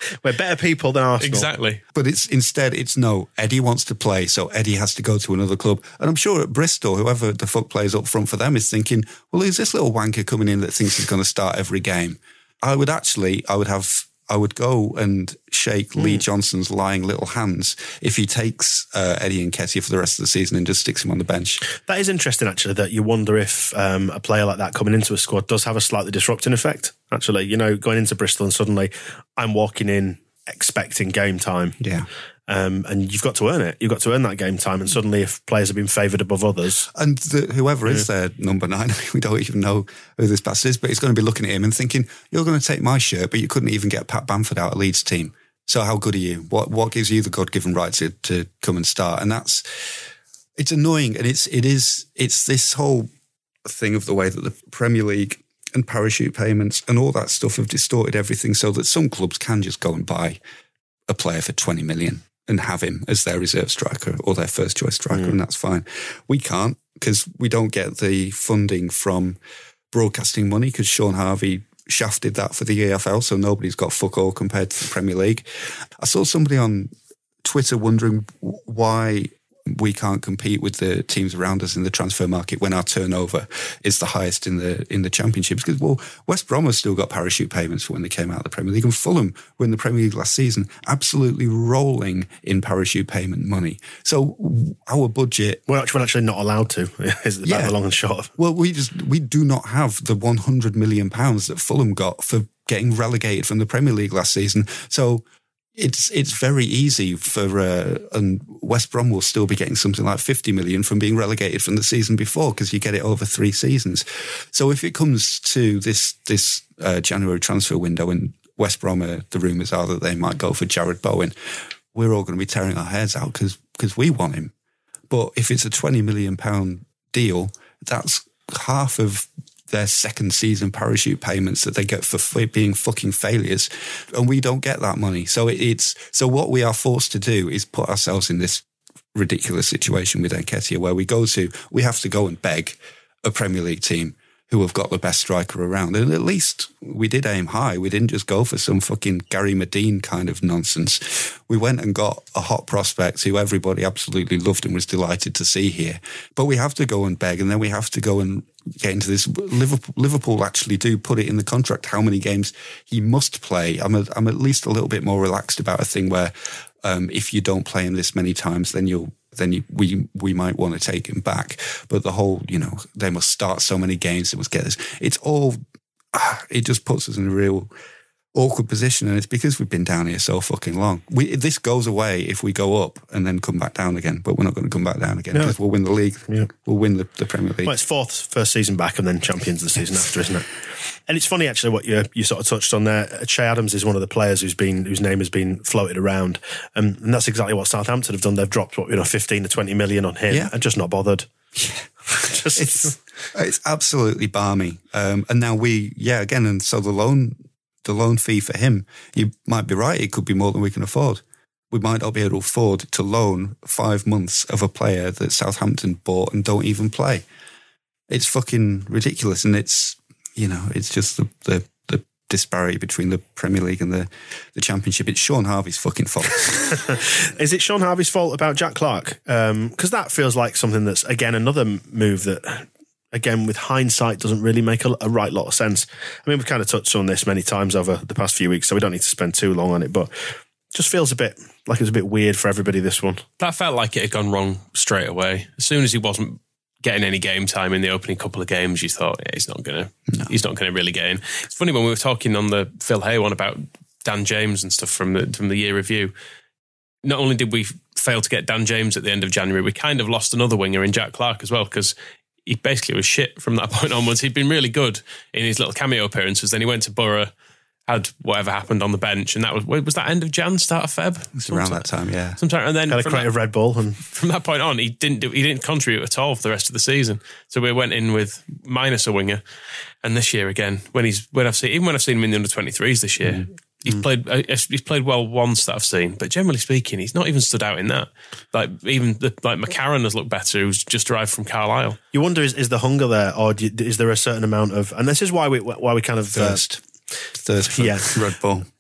Speaker 4: We're better people than Arsenal.
Speaker 5: Exactly.
Speaker 6: But it's instead, it's no, Eddie wants to play, so Eddie has to go to another club. And I'm sure at Bristol, whoever the fuck plays up front for them is thinking, well, who's this little wanker coming in that thinks he's going to start every game? I would actually, I would have, I would go and shake mm. Lee Johnson's lying little hands if he takes uh, Eddie Nketiah for the rest of the season and just sticks him on the bench.
Speaker 4: That is interesting, actually, that you wonder if um, a player like that coming into a squad does have a slightly disrupting effect, actually. You know, going into Bristol and suddenly I'm walking in expecting game time.
Speaker 6: Yeah.
Speaker 4: Um, and you've got to earn it. You've got to earn that game time. And suddenly if players have been favoured above others...
Speaker 6: And the, whoever yeah. is their number nine, I mean, we don't even know who this bastard is, but he's going to be looking at him and thinking, you're going to take my shirt, but you couldn't even get Pat Bamford out of Leeds team. So how good are you? What what gives you the God-given right to, to come and start? And that's... It's annoying. And it's it is it's this whole thing of the way that the Premier League and parachute payments and all that stuff have distorted everything so that some clubs can just go and buy a player for twenty million and have him as their reserve striker or their first choice striker, mm. and that's fine. We can't because we don't get the funding from broadcasting money because Sean Harvey shafted that for the E F L, so nobody's got fuck all compared to the Premier League. I saw somebody on Twitter wondering why we can't compete with the teams around us in the transfer market when our turnover is the highest in the in the championships. Because, well, West Brom has still got parachute payments for when they came out of the Premier League, and Fulham were in the Premier League last season, absolutely rolling in parachute payment money. So our budget...
Speaker 4: We're actually, we're actually not allowed to, is the
Speaker 6: yeah.
Speaker 4: long and short of.
Speaker 6: Well, we just we do not have the one hundred million pounds that Fulham got for getting relegated from the Premier League last season. So... It's it's very easy for, uh, and West Brom will still be getting something like fifty million from being relegated from the season before because you get it over three seasons. So if it comes to this this uh, January transfer window and West Brom, uh, the rumours are that they might go for Jared Bowen, we're all going to be tearing our heads out because because we want him. But if it's a twenty million pounds deal, that's half of their second season parachute payments that they get for being fucking failures, and we don't get that money. So it's so what we are forced to do is put ourselves in this ridiculous situation with Nketiah where we go to we have to go and beg a Premier League team who have got the best striker around. And at least we did aim high. We didn't just go for some fucking Gary Medine kind of nonsense. We went and got a hot prospect who everybody absolutely loved and was delighted to see here. But we have to go and beg, and then we have to go and get into this. Liverpool, Liverpool actually do put it in the contract how many games he must play. I'm, a, I'm at least a little bit more relaxed about a thing where um, if you don't play him this many times, then you'll then you, we we might want to take him back. But the whole, you know, they must start so many games, they must get this. It's all, it just puts us in a real awkward position, and it's because we've been down here so fucking long. We This goes away if we go up and then come back down again, but we're not going to come back down again because no. we'll win the league. Yeah. We'll win the, the Premier League.
Speaker 4: Well, it's fourth, first season back and then champions the season after, isn't it? And it's funny, actually, what you you sort of touched on there. Che Adams is one of the players who's been whose name has been floated around, um, and that's exactly what Southampton have done. They've dropped what you know, fifteen to twenty million on him, yeah. and just not bothered.
Speaker 6: Yeah, just, it's it's absolutely balmy. Um, and now we, yeah, again, and so the loan the loan fee for him, you might be right. It could be more than we can afford. We might not be able to afford to loan five months of a player that Southampton bought and don't even play. It's fucking ridiculous, and it's. You know, it's just the, the the disparity between the Premier League and the, the Championship. It's Sean Harvey's fucking fault.
Speaker 4: Is it Sean Harvey's fault about Jack Clarke? Because um, that feels like something that's, again, another move that, again, with hindsight, doesn't really make a, a right lot of sense. I mean, we've kind of touched on this many times over the past few weeks, so we don't need to spend too long on it, but just feels a bit like it was a bit weird for everybody, this one.
Speaker 5: That felt like it had gone wrong straight away. As soon as he wasn't getting any game time in the opening couple of games, you thought, yeah, he's not going to no. he's not going to really get in. It's funny, when we were talking on the Phil Hay one about Dan James and stuff from the, from the year review, not only did we fail to get Dan James at the end of January, we kind of lost another winger in Jack Clarke as well, because he basically was shit from that point onwards. He'd been really good in his little cameo appearances, then he went to Borough, had whatever happened on the bench, and that was was that end of Jan, start of Feb?
Speaker 6: It's around that time, yeah.
Speaker 5: Sometime, and then
Speaker 4: had a crate of Red Bull, and
Speaker 5: from that point on, he didn't do, he didn't contribute at all for the rest of the season. So we went in with minus a winger, and this year again, when he's when I've seen even when I've seen him in the under twenty-threes this year, mm. he's mm. played uh, he's played well once that I've seen, but generally speaking, he's not even stood out in that. Like even the, like McCarron has looked better, who's just arrived from Carlisle.
Speaker 4: You wonder is, is the hunger there, or do you, is there a certain amount of? And this is why we why we kind of
Speaker 6: thirst. Uh, Thirst for
Speaker 4: yeah.
Speaker 6: Red Bull.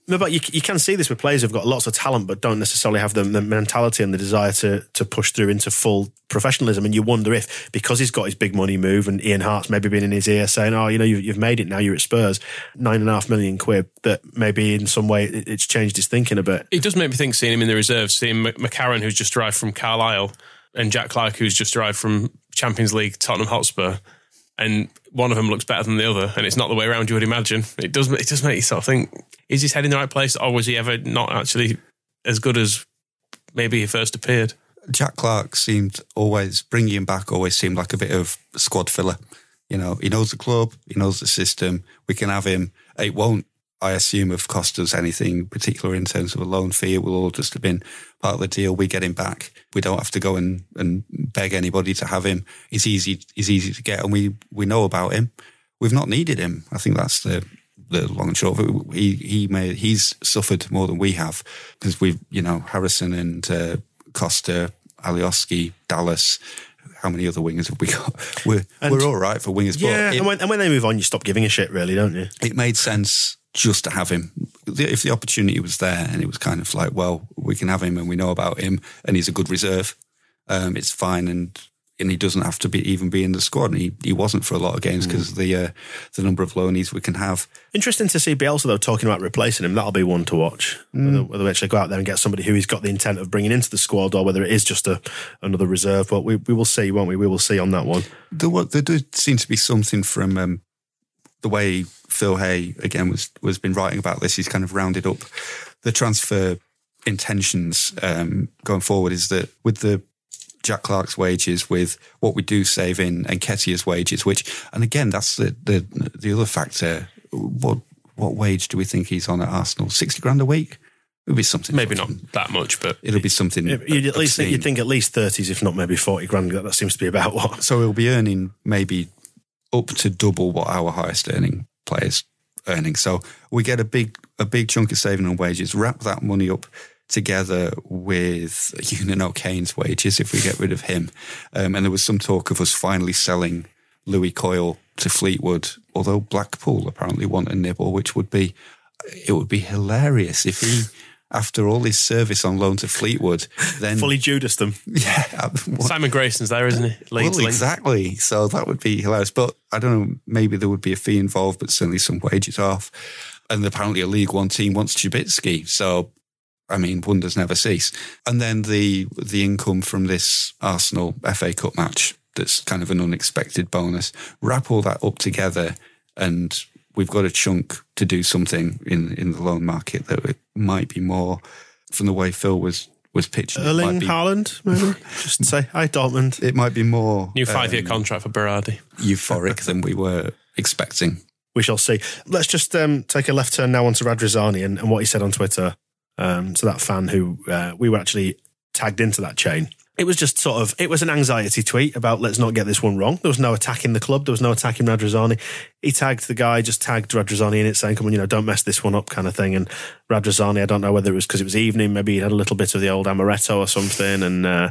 Speaker 4: No, but you, you can see this with players who've got lots of talent but don't necessarily have the, the mentality and the desire to to push through into full professionalism. And you wonder if, because he's got his big money move and Ian Hart's maybe been in his ear saying, oh, you know, you've, you've made it now, you're at Spurs, nine and a half million quid, that maybe in some way it, it's changed his thinking a bit.
Speaker 5: It does make me think, seeing him in the reserves, seeing McCarron, who's just arrived from Carlisle, and Jack Clarke, who's just arrived from Champions League Tottenham Hotspur, and one of them looks better than the other, and it's not the way around you would imagine. It does it does make you sort of think, is his head in the right place, or was he ever not actually as good as maybe he first appeared?
Speaker 6: Jack Clarke seemed always, bringing him back always seemed like a bit of squad filler. You know, he knows the club, he knows the system, we can have him. It won't, I assume, have cost us anything particular in terms of a loan fee. It will all just have been part of the deal. We get him back. We don't have to go and, and beg anybody to have him. He's easy He's easy to get, and we, we know about him. We've not needed him. I think that's the the long and short of it. He, he may, he's suffered more than we have, because we've, you know, Harrison and uh, Costa, Alioski, Dallas. How many other wingers have we got? We're,
Speaker 4: And-
Speaker 6: we're all right for wingers.
Speaker 4: Yeah,
Speaker 6: but it,
Speaker 4: and, when, and when they move on, you stop giving a shit, really, don't you?
Speaker 6: it made sense just to have him. If the opportunity was there and it was kind of like, well, we can have him and we know about him and he's a good reserve, um, it's fine, and and he doesn't have to be even be in the squad. And he, he wasn't for a lot of games because of the uh, the number of loanees we can have.
Speaker 4: Interesting to see Bielsa, though, talking about replacing him. That'll be one to watch.
Speaker 6: Mm.
Speaker 4: Whether, whether we actually go out there and get somebody who he's got the intent of bringing into the squad, or whether it is just a another reserve. But we, we will see, won't we? We will see on that one.
Speaker 6: There, wa- there did seem to be something from um, the way Phil Hay, again, was was been writing about this. He's kind of rounded up the transfer intentions um, going forward, is that with the Jack Clarke's wages, with what we do save in Nketiah's wages, which, and again, that's the the, the other factor. What what wage do we think he's on at Arsenal? sixty grand a week? It'll be something.
Speaker 5: Maybe not
Speaker 6: fucking-
Speaker 5: that much, but
Speaker 6: It'll be something.
Speaker 4: You'd at least think,
Speaker 6: obscene.
Speaker 4: you'd think at least thirties, if not maybe forty grand. That seems to be about what.
Speaker 6: So he'll be earning maybe up to double what our highest earning players earning. So we get a big a big chunk of saving on wages, wrap that money up together with Eunan O'Kane's wages if we get rid of him. Um, and there was some talk of us finally selling Louis Coyle to Fleetwood, although Blackpool apparently want a nibble, which would be, it would be hilarious if he, after all his service on loan to Fleetwood, then...
Speaker 4: Fully Judas them.
Speaker 6: Yeah. what-
Speaker 5: Simon Grayson's there, isn't he? Leeds
Speaker 6: well,
Speaker 5: link.
Speaker 6: exactly. So that would be hilarious. But I don't know, maybe there would be a fee involved, but certainly some wages off. And apparently a League One team wants Trubisky. So, I mean, wonders never cease. And then the the income from this Arsenal F A Cup match, that's kind of an unexpected bonus. Wrap all that up together and we've got a chunk to do something in, in the loan market that it might be more, from the way Phil was, was pitching. it
Speaker 4: Erling
Speaker 6: might be-
Speaker 4: Haaland, maybe? Just say, hi, Dortmund.
Speaker 6: It might be more
Speaker 5: New five-year
Speaker 6: um,
Speaker 5: contract for Berardi.
Speaker 6: euphoric than we were expecting.
Speaker 4: We shall see. Let's just um, take a left turn now onto Radrizzani and, and what he said on Twitter um, to that fan who uh, we were actually tagged into that chain. It was just sort of, it was an anxiety tweet about let's not get this one wrong. There was no attacking the club. There was no attacking Radrizzani. He tagged the guy, just tagged Radrizzani in it saying, come on, you know, don't mess this one up kind of thing. And Radrizzani, I don't know whether it was because it was evening, maybe he had a little bit of the old amaretto or something. And uh,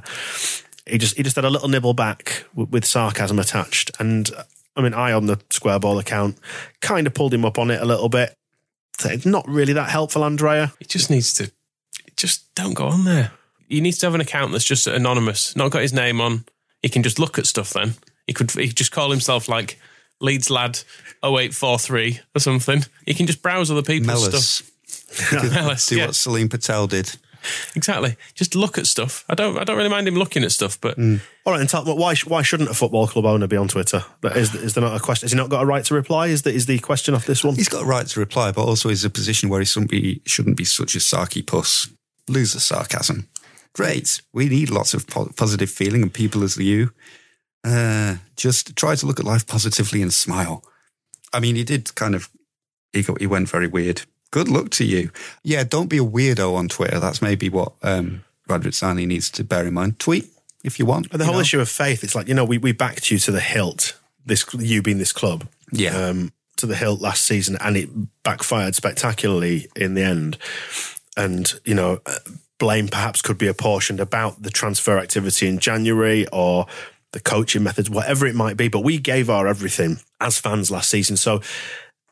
Speaker 4: he just he just had a little nibble back w- with sarcasm attached. And I mean, I on the Square Ball account kind of pulled him up on it a little bit. It's not really that helpful, Andrea.
Speaker 5: He just needs to, just don't go on there. He needs to have an account that's just anonymous, not got his name on. He can just look at stuff then. He could he could just call himself like Leeds Lad oh eight four three or something. He can just browse other people's
Speaker 6: Mellis.
Speaker 5: stuff. Mellis,
Speaker 6: Do
Speaker 5: yeah.
Speaker 6: what Salim Patel did.
Speaker 5: Exactly. Just look at stuff. I don't I don't really mind him looking at stuff, but
Speaker 6: Mm.
Speaker 4: All right, and tell, why why shouldn't a football club owner be on Twitter? Is, is there not a question? Has he not got a right to reply? Is the, is the question off this one?
Speaker 6: He's got a right to reply, but also he's in a position where he shouldn't be, shouldn't be such a sarky puss. Lose the sarcasm. Great. We need lots of po- positive feeling and people as you. Uh, just try to look at life positively and smile. I mean, he did kind of, he, got, he went very weird. Good luck to you. Yeah, don't be a weirdo on Twitter. That's maybe what um, Radrizzani needs to bear in mind. Tweet if you want.
Speaker 4: And the
Speaker 6: you
Speaker 4: whole
Speaker 6: know.
Speaker 4: issue of faith, it's like, you know, we, we backed you to the hilt, this you being this club.
Speaker 6: Yeah.
Speaker 4: Um, to the hilt last season, and it backfired spectacularly in the end. And, you know, blame perhaps could be apportioned about the transfer activity in January or the coaching methods, whatever it might be. But we gave our everything as fans last season. So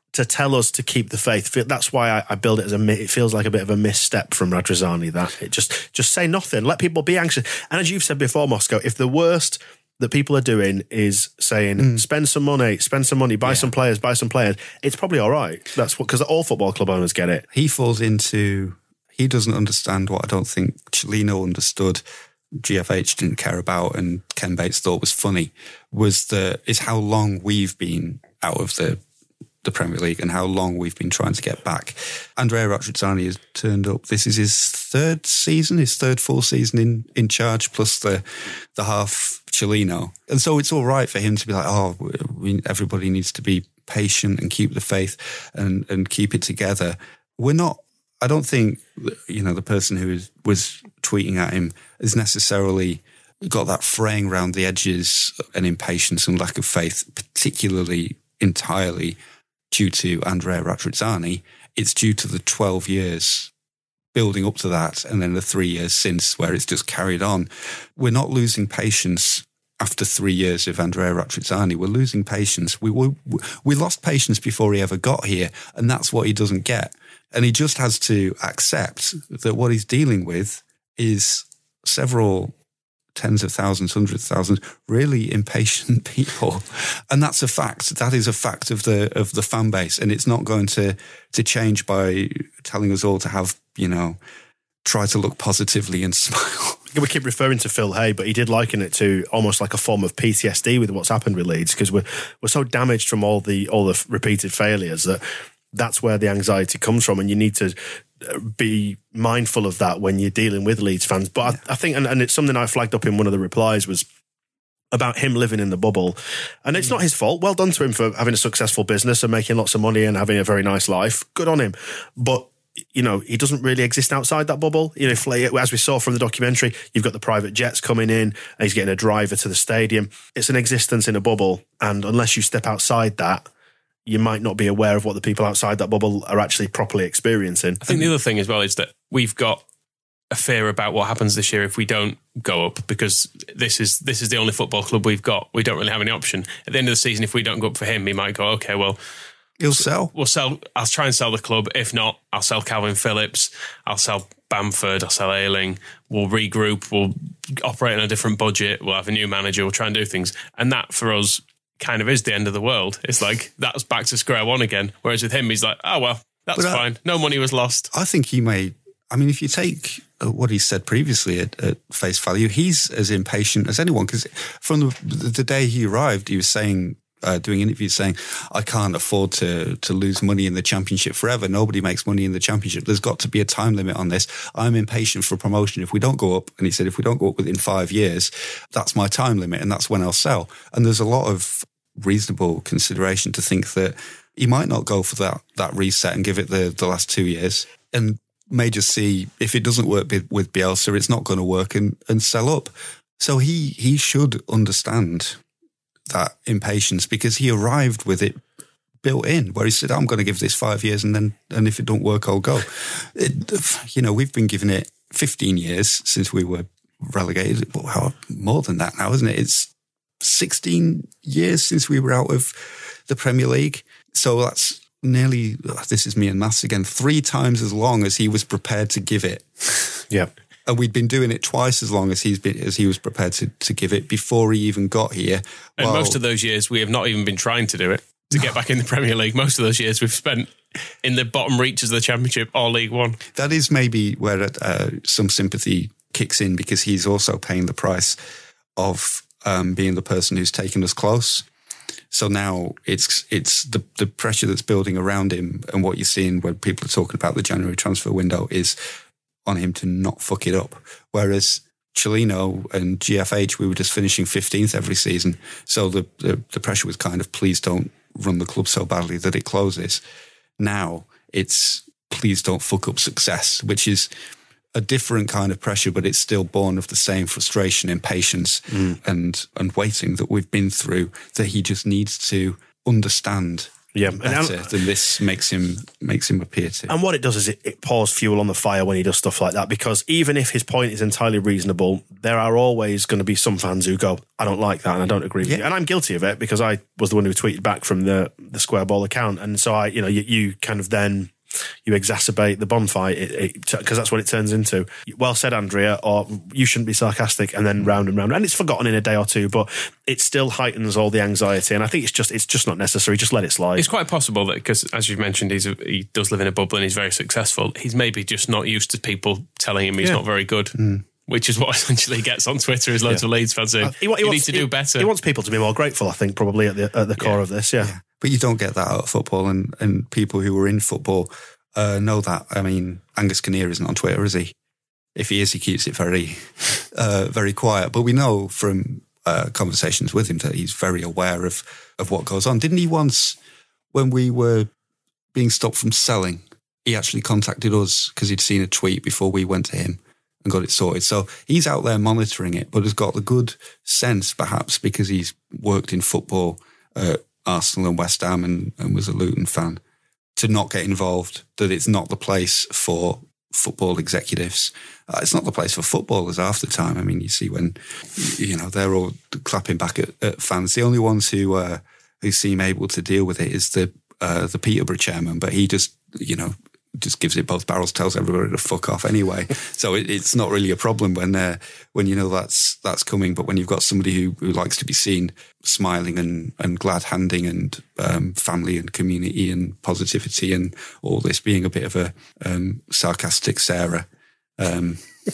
Speaker 4: to tell us to keep the faith. That's why I, I build it as a. It feels like a bit of a misstep from Radrizzani. That it just just say nothing. Let people be anxious. And as you've said before, Moscow, if the worst that people are doing is saying mm. spend some money, spend some money, buy yeah. some players, buy some players, it's probably all right. That's what because all football club owners get it.
Speaker 6: He falls into. He doesn't understand what I don't think Cellino understood. G F H didn't care about, and Ken Bates thought was funny. Was the is how long we've been out of the. the Premier League and how long we've been trying to get back. Andrea Radrizzani has turned up. This is his third season, his third full season in, in charge, plus the the half Cellino. And so it's all right for him to be like, oh, we, everybody needs to be patient and keep the faith and, and keep it together. We're not, I don't think, you know, the person who is, was tweeting at him is necessarily got that fraying around the edges and impatience and lack of faith, particularly entirely due to Andrea Radrizzani. It's due to the twelve years building up to that and then the three years since where it's just carried on. We're not losing patience after three years of Andrea Radrizzani. We're losing patience. We, we, we lost patience before he ever got here, and that's what he doesn't get. And he just has to accept that what he's dealing with is several tens of thousands, hundreds of thousands, really impatient people. And that's a fact. That is a fact of the of the fan base. And it's not going to, to change by telling us all to have, you know, try to look positively and smile.
Speaker 4: We keep referring to Phil Hay, but he did liken it to almost like a form of P T S D with what's happened with Leeds, because we're, we're so damaged from all the all the repeated failures that that's where the anxiety comes from. And you need to be mindful of that when you're dealing with Leeds fans. But yeah. I, I think, and, and it's something I flagged up in one of the replies, was about him living in the bubble. And it's not his fault. Well done to him for having a successful business and making lots of money and having a very nice life. Good on him. But, you know, he doesn't really exist outside that bubble. You know, as we saw from the documentary, you've got the private jets coming in, and he's getting a driver to the stadium. It's an existence in a bubble. And unless you step outside that, you might not be aware of what the people outside that bubble are actually properly experiencing.
Speaker 5: I think the other thing as well is that we've got a fear about what happens this year if we don't go up, because this is this is the only football club we've got. We don't really have any option. At the end of the season, if we don't go up for him, he might go, okay, well,
Speaker 6: he'll sell.
Speaker 5: We'll sell. I'll try and sell the club. If not, I'll sell Calvin Phillips. I'll sell Bamford. I'll sell Ayling. We'll regroup. We'll operate on a different budget. We'll have a new manager. We'll try and do things. And that for us kind of is the end of the world. It's like, that's back to square one again. Whereas with him, he's like, oh, well, that's I, fine. No money was lost.
Speaker 6: I think he may, I mean, if you take what he said previously at, at face value, he's as impatient as anyone, because from the, the day he arrived, he was saying, uh, doing interviews saying, I can't afford to to lose money in the Championship forever. Nobody makes money in the Championship. There's got to be a time limit on this. I'm impatient for promotion. If we don't go up, and he said, if we don't go up within five years, that's my time limit, and that's when I'll sell. And there's a lot of reasonable consideration to think that he might not go for that that reset and give it the, the last two years, and may just see if it doesn't work with, with Bielsa, it's not going to work, and, and sell up. So he he should understand that impatience, because he arrived with it built in, where he said, I'm going to give this five years and then and if it don't work, I'll go. It, you know, we've been given it fifteen years since we were relegated. Well, more than that now, isn't it? It's sixteen years since we were out of the Premier League. So that's nearly, oh, this is me and maths again, three times as long as he was prepared to give it.
Speaker 4: Yeah.
Speaker 6: And we'd been doing it twice as long as he's been as he was prepared to, to give it before he even got here.
Speaker 5: And
Speaker 6: well,
Speaker 5: most of those years, we have not even been trying to do it to get back in the Premier League. Most of those years we've spent in the bottom reaches of the Championship or League One.
Speaker 6: That is maybe where uh, some sympathy kicks in, because he's also paying the price of um, being the person who's taken us close. So now it's it's the, the pressure that's building around him, and what you're seeing when people are talking about the January transfer window is on him to not fuck it up. Whereas Cellino and G F H, we were just finishing fifteenth every season. So the, the, the pressure was kind of, please don't run the club so badly that it closes. Now it's, please don't fuck up success, which is a different kind of pressure, but it's still born of the same frustration, impatience mm. and, and waiting that we've been through, that he just needs to understand
Speaker 4: Yeah,
Speaker 6: better
Speaker 4: and,
Speaker 6: than this makes him makes him appear to.
Speaker 4: And what it does is it, it pours fuel on the fire when he does stuff like that, because even if his point is entirely reasonable, there are always going to be some fans who go, I don't like that and I don't agree with
Speaker 6: yeah.
Speaker 4: you. And I'm guilty of it because I was the one who tweeted back from the, the Square Ball account. And so I, you know, you, you kind of then... you exacerbate the bond fight because that's what it turns into. Well said, Andrea, or you shouldn't be sarcastic, and then round and round. And it's forgotten in a day or two, but it still heightens all the anxiety. And I think it's just it's just not necessary. Just let it slide.
Speaker 5: It's quite possible that, because as you've mentioned, he's a, he does live in a bubble and he's very successful. He's maybe just not used to people telling him he's
Speaker 4: yeah.
Speaker 5: not very good. Mm. Which is what essentially he gets on Twitter, is loads yeah. of Leeds fans saying, uh, he, he you wants, need to do better.
Speaker 4: He wants people to be more grateful, I think, probably at the at the core
Speaker 5: yeah.
Speaker 4: of this, yeah. yeah.
Speaker 6: But you don't get that out of football, and, and people who are in football uh, know that. I mean, Angus Kinnear isn't on Twitter, is he? If he is, he keeps it very, uh, very quiet. But we know from uh, conversations with him that he's very aware of, of what goes on. Didn't he once, when we were being stopped from selling, he actually contacted us because he'd seen a tweet before we went to him and got it sorted. So he's out there monitoring it, but has got the good sense, perhaps, because he's worked in football at Arsenal and West Ham and, and was a Luton fan, to not get involved, that it's not the place for football executives. Uh, it's not the place for footballers half the time. I mean, you see when, you know, they're all clapping back at, at fans. The only ones who uh, who seem able to deal with it is the uh, the Peterborough chairman, but he just, you know, just gives it both barrels, tells everybody to fuck off anyway. So it, it's not really a problem when uh, when you know that's that's coming. But when you've got somebody who, who likes to be seen smiling and, and glad handing and um, family and community and positivity and all this, being a bit of a um, sarcastic Sarah. Um,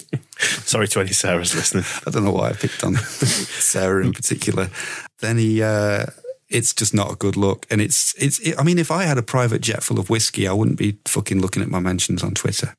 Speaker 4: Sorry to any Sarahs listening.
Speaker 6: I don't know why I picked on Sarah in particular. Then he... Uh, it's just not a good look. And it's, it's. It, I mean, if I had a private jet full of whiskey, I wouldn't be fucking looking at my mentions on Twitter.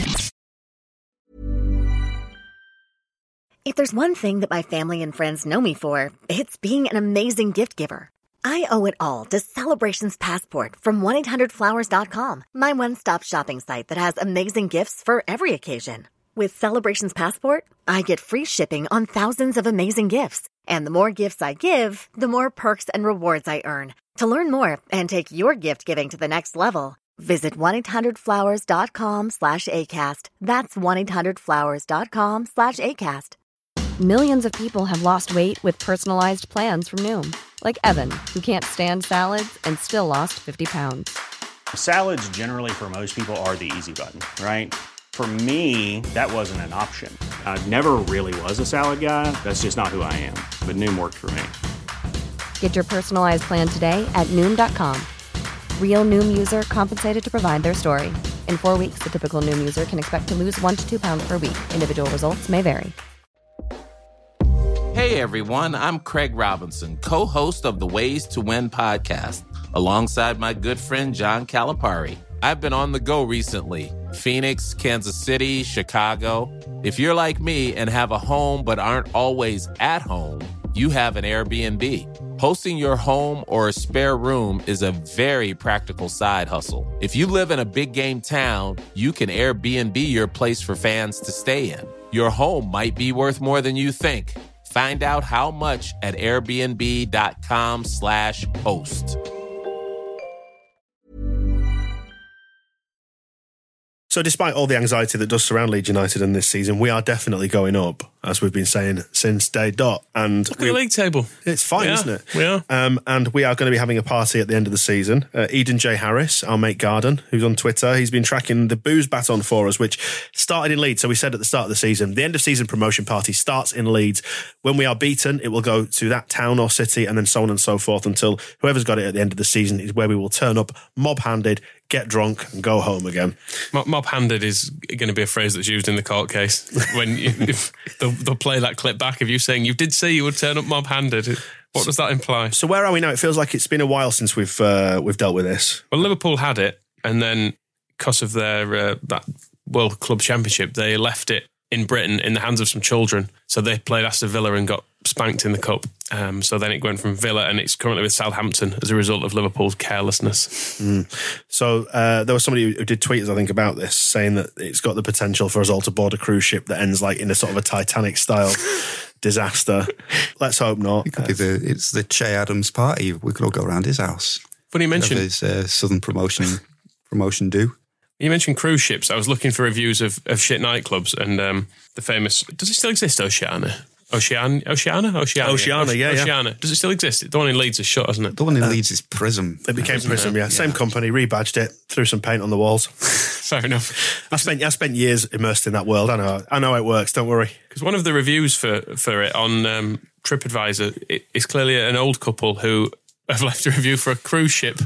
Speaker 7: If there's one thing that my family and friends know me for, it's being an amazing gift giver. I owe it all to Celebrations Passport from one eight hundred flowers dot com, my one-stop shopping site that has amazing gifts for every occasion. With Celebrations Passport, I get free shipping on thousands of amazing gifts. And the more gifts I give, the more perks and rewards I earn. To learn more and take your gift giving to the next level, visit one eight hundred flowers dot com slash ACAST. That's one eight hundred flowers dot com slash ACAST.
Speaker 8: Millions of people have lost weight with personalized plans from Noom. Like Evan, who can't stand salads and still lost fifty pounds.
Speaker 9: Salads generally for most people are the easy button, right? For me, that wasn't an option. I never really was a salad guy. That's just not who I am. But Noom worked for me.
Speaker 8: Get your personalized plan today at Noom dot com. Real Noom user compensated to provide their story. In four weeks, the typical Noom user can expect to lose one to two pounds per week. Individual results may vary.
Speaker 10: Hey everyone, I'm Craig Robinson, co-host of the Ways to Win podcast, alongside my good friend John Calipari. I've been on the go recently. Phoenix, Kansas City, Chicago. If you're like me and have a home but aren't always at home, you have an Airbnb. Hosting your home or a spare room is a very practical side hustle. If you live in a big game town, you can Airbnb your place for fans to stay in. Your home might be worth more than you think. Find out how much at airbnb.com slash host.
Speaker 4: So despite all the anxiety that does surround Leeds United in this season, we are definitely going up, as we've been saying since day dot. And
Speaker 5: look
Speaker 4: we,
Speaker 5: at the league table.
Speaker 4: It's fine,
Speaker 5: we
Speaker 4: isn't it?
Speaker 5: We are.
Speaker 4: Um, and we are going to be having a party at the end of the season. Uh, Eden J. Harris, our mate Garden, who's on Twitter, he's been tracking the booze baton for us, which started in Leeds. So we said at the start of the season, the end of season promotion party starts in Leeds. When we are beaten, it will go to that town or city, and then so on and so forth until whoever's got it at the end of the season is where we will turn up mob-handed, get drunk and go home again.
Speaker 5: Mob-handed is going to be a phrase that's used in the court case. When you, if they'll, they'll play that clip back of you saying you did say you would turn up mob-handed. What does that imply?
Speaker 4: So where are we now? It feels like it's been a while since we've uh, we've dealt with this.
Speaker 5: Well, Liverpool had it, and then because of their uh, that World Club Championship, they left it in Britain in the hands of some children. So they played Aston Villa and got spanked in the cup. Um, so then it went from Villa, and it's currently with Southampton as a result of Liverpool's carelessness.
Speaker 4: Mm. So uh, there was somebody who did tweet us, I think, about this, saying that it's got the potential for us all to board a cruise ship that ends like in a sort of a Titanic style disaster. Let's hope not.
Speaker 6: It could be the, it's the Che Adams party. We could all go around his house.
Speaker 5: Funny you mentioned
Speaker 6: his uh, Southern promotion promotion do.
Speaker 5: You mentioned cruise ships. I was looking for reviews of, of shit nightclubs and um, the famous... Does it still exist, Oceana? Ocean, Oceana? Oceania?
Speaker 4: Oceana, yeah, yeah.
Speaker 5: Oceana. Does it still exist? The one in Leeds is shut, hasn't it?
Speaker 6: The one in uh, Leeds is Prism.
Speaker 4: It became Prism, yeah. yeah. Same company, rebadged it, threw some paint on the walls.
Speaker 5: Fair enough.
Speaker 4: I spent I spent years immersed in that world. I know I know how it works, don't worry.
Speaker 5: Because one of the reviews for, for it on um, TripAdvisor it, is clearly an old couple who have left a review for a cruise ship.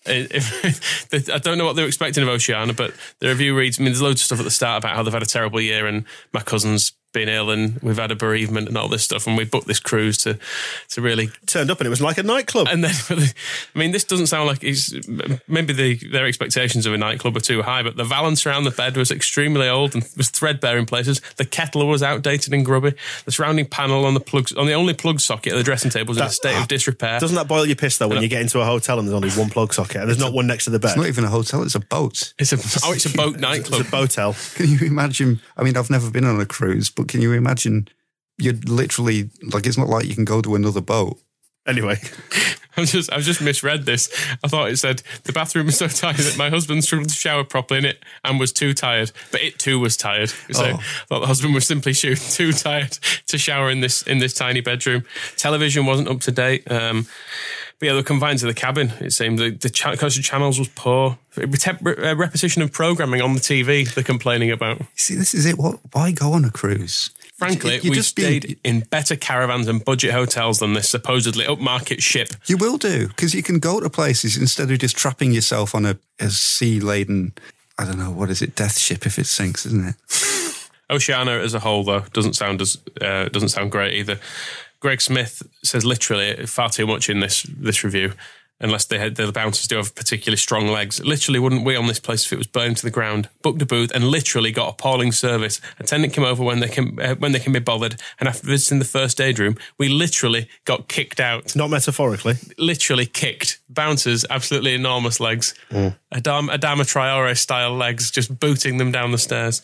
Speaker 5: I don't know what they're expecting of Oceana, but the review reads, I mean, there's loads of stuff at the start about how they've had a terrible year and my cousin's been ill and we've had a bereavement and all this stuff, and we booked this cruise to to really...
Speaker 4: Turned up and it was like a nightclub.
Speaker 5: And then, I mean, this doesn't sound like it's... Maybe the, their expectations of a nightclub were too high, but the valance around the bed was extremely old and was threadbare in places. The kettle was outdated and grubby. The surrounding panel on the plugs, on the only plug socket at the dressing table was that, in a state of disrepair.
Speaker 4: Doesn't that boil your piss, though, when you get into a hotel and there's only one plug socket and there's not one next to the bed?
Speaker 6: It's not even a hotel, it's a boat.
Speaker 5: It's a Oh, it's a boat nightclub.
Speaker 4: It's a boatel.
Speaker 6: Can you imagine... I mean, I've never been on a cruise, but can you imagine... You're literally, like, it's not like you can go to another boat.
Speaker 4: Anyway.
Speaker 5: I've just, I've just misread this. I thought it said, the bathroom was so tired that my husband struggled to shower properly in it and was too tired. But it too was tired. So oh. I thought the husband was simply too tired to shower in this in this tiny bedroom. Television wasn't up to date. Um, but yeah, they were confined to the cabin, it seemed. The, the cha- the channels was poor. A repetition of programming on the T V they're complaining about.
Speaker 6: See, this is it. What? Why go on a cruise?
Speaker 5: Frankly, you, you we've stayed being, in better caravans and budget hotels than this supposedly upmarket ship.
Speaker 6: You will do, because you can go to places instead of just trapping yourself on a, a sea-laden, I don't know, what is it, death ship if it sinks, isn't it?
Speaker 5: Oceana as a whole, though, doesn't sound as uh, doesn't sound great either. Greg Smith says literally far too much in this this review. Unless they had, the bouncers do have particularly strong legs. Literally wouldn't we on this place if it was burned to the ground. Booked a booth and literally got appalling service. Attendant came over when they can uh, when they can be bothered. And after visiting the first aid room, we literally got kicked out.
Speaker 4: Not metaphorically.
Speaker 5: Literally kicked. Bouncers, absolutely enormous legs. Mm. Adama, Adama Traore style legs, just booting them down the stairs.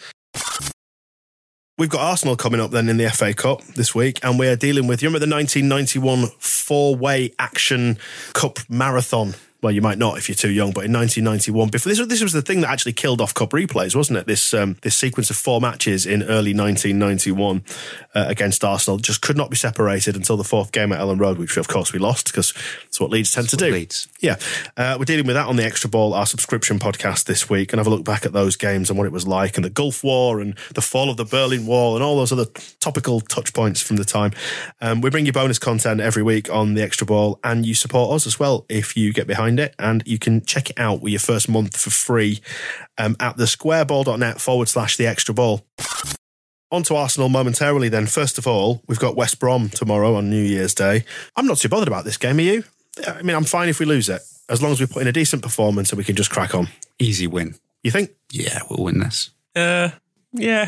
Speaker 4: We've got Arsenal coming up then in the F A Cup this week, and we're dealing with, you remember the nineteen ninety-one four-way Action Cup marathon? Well, you might not if you're too young, but in nineteen ninety-one, before this, this was the thing that actually killed off Cup replays, wasn't it? This um, this sequence of four matches in early nineteen ninety-one uh, against Arsenal just could not be separated until the fourth game at Ellen Road, which of course we lost because that's what Leeds tend to do.
Speaker 6: Leeds.
Speaker 4: Yeah, uh, we're dealing with that on the Extra Ball, our subscription podcast this week, and have a look back at those games and what it was like, and the Gulf War and the fall of the Berlin Wall and all those other topical touch points from the time. Um, we bring you bonus content every week on the Extra Ball, and you support us as well if you get behind it, and you can check it out with your first month for free um, at thesquareball.net forward slash the extra ball. On to Arsenal momentarily then. First of all, we've got West Brom tomorrow on New Year's Day. I'm not too bothered about this game, are you? I mean, I'm fine if we lose it, as long as we put in a decent performance and we can just crack on.
Speaker 6: Easy win.
Speaker 4: You think?
Speaker 6: Yeah, we'll win this.
Speaker 5: Uh, yeah.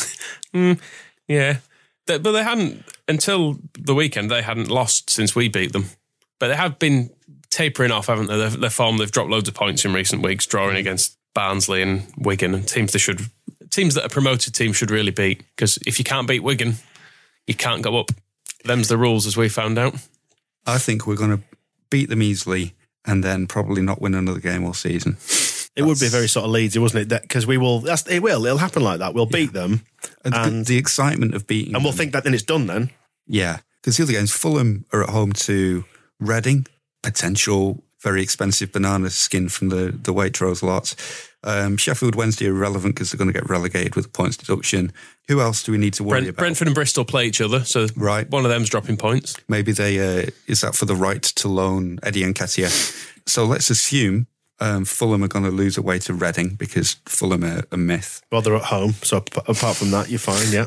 Speaker 5: mm, yeah. But they hadn't, until the weekend, they hadn't lost since we beat them. But they have been tapering off, haven't they? Their, their form, they've dropped loads of points in recent weeks, drawing against Barnsley and Wigan, and teams they should, teams that are promoted teams should really beat, because if you can't beat Wigan, you can't go up. Them's the rules, as we found out.
Speaker 6: I think we're going to beat them easily and then probably not win another game all season.
Speaker 4: It that's, would be very sort of Leedsy, wasn't it? Because we will, that's, it will, it'll happen like that. We'll yeah. beat them.
Speaker 6: And, and the, the excitement of beating
Speaker 4: And we'll
Speaker 6: them,
Speaker 4: think that then it's done then.
Speaker 6: Yeah, because the other games, Fulham are at home to Reading, potential very expensive banana skin from the, the Waitrose lot. Um, Sheffield Wednesday are irrelevant because they're going to get relegated with points deduction. Who else do we need to worry
Speaker 5: Brent,
Speaker 6: about?
Speaker 5: Brentford and Bristol play each other, so
Speaker 6: right.
Speaker 5: one of them's dropping points.
Speaker 6: Maybe they, uh, is that for the right to loan Eddie Nketiah? So let's assume um, Fulham are going to lose away to Reading because Fulham are a myth.
Speaker 4: Well, they're at home, so apart from that, you're fine, yeah.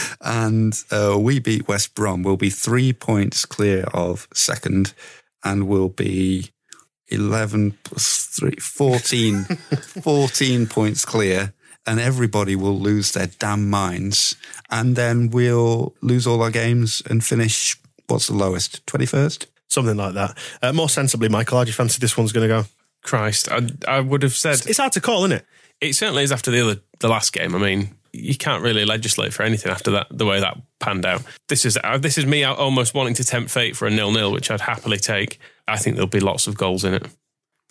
Speaker 6: And uh, we beat West Brom. We'll be three points clear of second, and we'll be eleven plus three, fourteen, fourteen points clear, and everybody will lose their damn minds, and then we'll lose all our games and finish, what's the lowest, twenty-first?
Speaker 4: Something like that. Uh, more sensibly, Michael, how do you fancy this one's going to go?
Speaker 5: Christ, I, I would have said...
Speaker 4: It's hard to call, isn't it?
Speaker 5: It certainly is after the other, the last game. I mean, you can't really legislate for anything after that, the way that panned out. This is uh, this is me almost wanting to tempt fate for a nil-nil, which I'd happily take. I think there'll be lots of goals in it.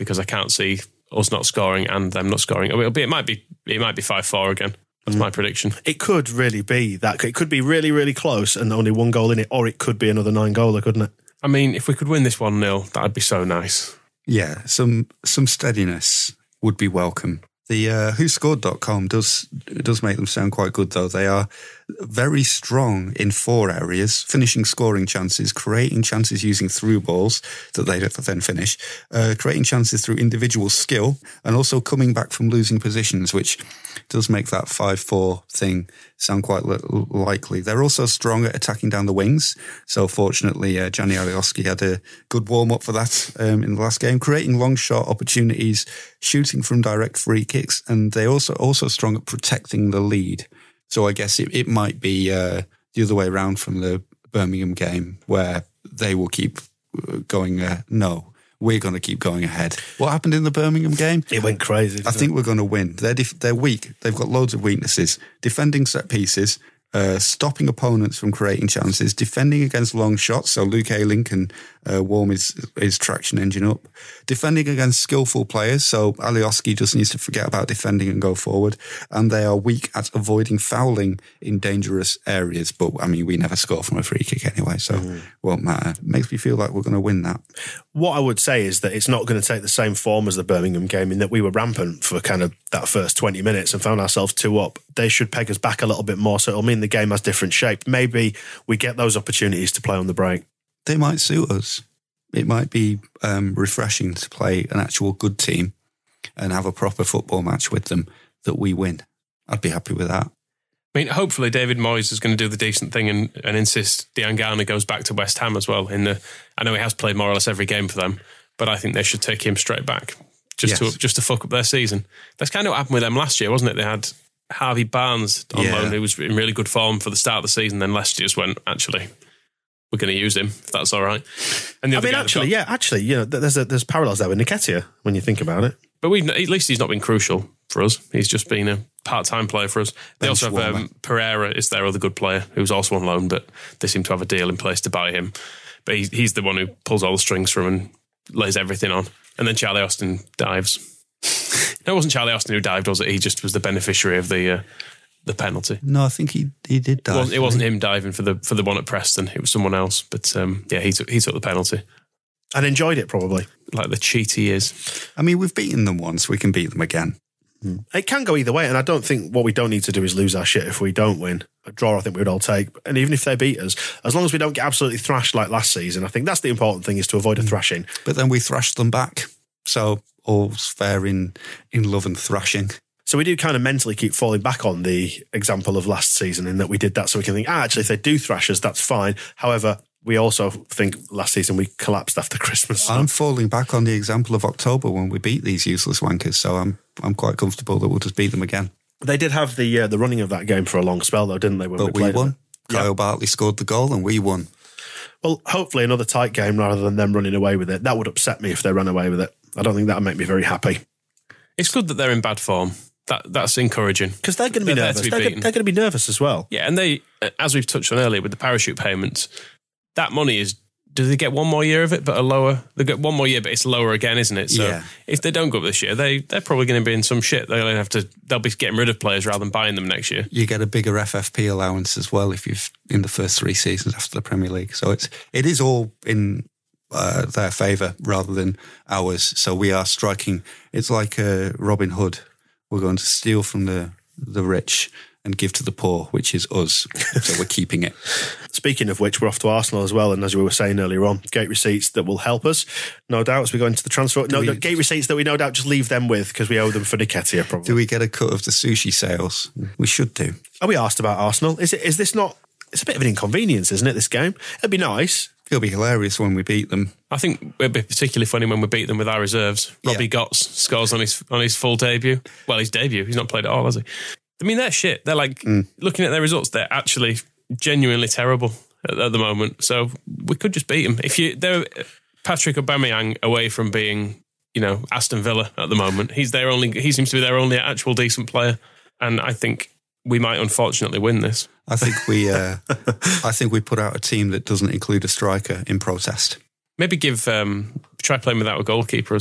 Speaker 5: because I can't see us not scoring and them not scoring. It'll be, it might be it might be five four again. That's mm. my prediction.
Speaker 4: It could really be that. It could be really, really close and only one goal in it, or it could be another nine-goaler, couldn't it?
Speaker 5: I mean, if we could win this one nil, that'd be so nice.
Speaker 6: Yeah, some some steadiness would be welcome. The uh, who scored dot com does does make them sound quite good, though. They are very strong in four areas: finishing scoring chances, creating chances using through balls that they then finish, uh, creating chances through individual skill, and also coming back from losing positions, which does make that five four thing sound quite li- likely. They're also strong at attacking down the wings. So fortunately, uh, Gianni Alioski had a good warm-up for that um, in the last game, creating long shot opportunities, shooting from direct free kicks, and they're also, also strong at protecting the lead. So I guess it, it might be uh, the other way around from the Birmingham game, where they will keep going, uh, no, we're going to keep going ahead. What happened in the Birmingham game?
Speaker 4: It went crazy.
Speaker 6: I think
Speaker 4: it?
Speaker 6: we're going to win. They're def- they're weak. They've got loads of weaknesses. Defending set pieces, uh, stopping opponents from creating chances, defending against long shots, so Luke Ayling can uh, warm his, his traction engine up, defending against skillful players, so Alioski just needs to forget about defending and go forward, and they are weak at avoiding fouling in dangerous areas, but I mean, we never score from a free kick anyway, so mm. it won't matter. It makes me feel like we're going to win that.
Speaker 4: What I would say is that it's not going to take the same form as the Birmingham game, in that we were rampant for kind of that first twenty minutes and found ourselves two up. They should peg us back a little bit more, so it'll mean the game has different shape. Maybe we get those opportunities to play on the break.
Speaker 6: They might suit us. It might be um, refreshing to play an actual good team and have a proper football match with them that we win. I'd be happy with that.
Speaker 5: I mean, hopefully David Moyes is going to do the decent thing and, and insist Diangana goes back to West Ham as well. In the, I know he has played more or less every game for them, but I think they should take him straight back just yes. to just to fuck up their season. That's kind of what happened with them last year, wasn't it? They had Harvey Barnes on yeah. loan, who was in really good form for the start of the season. Then Leicester just went, actually, we're going to use him if that's all right. And the
Speaker 4: I
Speaker 5: other
Speaker 4: mean, actually, got, yeah, actually, you know, there's a, there's parallels there with Nketiah when you think about it.
Speaker 5: But we at least he's not been crucial for us. He's just been a part-time player for us. They Bench also have um, Pereira is their other good player who's also on loan, but they seem to have a deal in place to buy him. But he's, he's the one who pulls all the strings from and lays everything on. And then Charlie Austin dives. No, it wasn't Charlie Austin who dived, was it? He just was the beneficiary of the uh, the penalty.
Speaker 6: No, I think he he did dive.
Speaker 5: It wasn't, it wasn't him diving for the for the one at Preston. It was someone else. But um, yeah, he took he took the penalty
Speaker 4: and enjoyed it probably,
Speaker 5: like the cheat he is.
Speaker 6: I mean, we've beaten them once. We can beat them again.
Speaker 4: Mm. It can go either way, and I don't think what we don't need to do is lose our shit if we don't win. A draw, I think we would all take, and even if they beat us, as long as we don't get absolutely thrashed like last season, I think that's the important thing, is to avoid a thrashing.
Speaker 6: But then we thrashed them back, so all's fair in in love and thrashing.
Speaker 4: So we do kind of mentally keep falling back on the example of last season, in that we did that so we can think, ah, actually, if they do thrash us, that's fine. However, we also think last season we collapsed after Christmas. So.
Speaker 6: I'm falling back on the example of October when we beat these useless wankers, so I'm I'm quite comfortable that we'll just beat them again.
Speaker 4: They did have the uh, the running of that game for a long spell, though, didn't they? When
Speaker 6: but
Speaker 4: we,
Speaker 6: we won.
Speaker 4: It?
Speaker 6: Kyle yeah. Bartley scored the goal and we won.
Speaker 4: Well, hopefully another tight game rather than them running away with it. That would upset me if they ran away with it. I don't think that would make me very happy.
Speaker 5: It's good that they're in bad form. That That's encouraging.
Speaker 4: Because they're going to be
Speaker 5: they're
Speaker 4: nervous.
Speaker 5: Be
Speaker 4: they're, they're going to be nervous as well.
Speaker 5: Yeah, and they, as we've touched on earlier with the parachute payments, that money is, do they get one more year of it, but a lower, they get one more year, but it's lower again, isn't it? So
Speaker 6: yeah.
Speaker 5: if they don't go up this year, they, they're probably going to be in some shit. They're going to have to, they'll be getting rid of players rather than buying them next year.
Speaker 6: You get a bigger F F P allowance as well if you've in the first three seasons after the Premier League. So it's, it is all in uh, their favour rather than ours. So we are striking, it's like uh, Robin Hood. We're going to steal from the, the rich and give to the poor, which is us. So we're keeping it.
Speaker 4: Speaking of which, we're off to Arsenal as well. And as we were saying earlier on, gate receipts that will help us, no doubt, as we go into the transfer. No, we, no, gate receipts that we no doubt just leave them with because we owe them for Nketiah, probably.
Speaker 6: Do we get a cut of the sushi sales? We should do.
Speaker 4: Are we asked about Arsenal? Is it? Is this not... It's a bit of an inconvenience, isn't it, this game? It'd be nice.
Speaker 6: It'll be hilarious when we beat them.
Speaker 5: I think it'd be particularly funny when we beat them with our reserves. Robbie yeah. Gotts scores on his on his full debut. Well, his debut. He's not played at all, has he? I mean, they're shit. They're like, mm. looking at their results, they're actually genuinely terrible at, at the moment. So we could just beat them. If you, they're Patrick Aubameyang away from being, you know, Aston Villa at the moment. He's their only. He seems to be their only actual decent player, and I think we might unfortunately win this.
Speaker 6: I think we, uh, I think we put out a team that doesn't include a striker in protest.
Speaker 5: Maybe give um, try playing without a goalkeeper as well.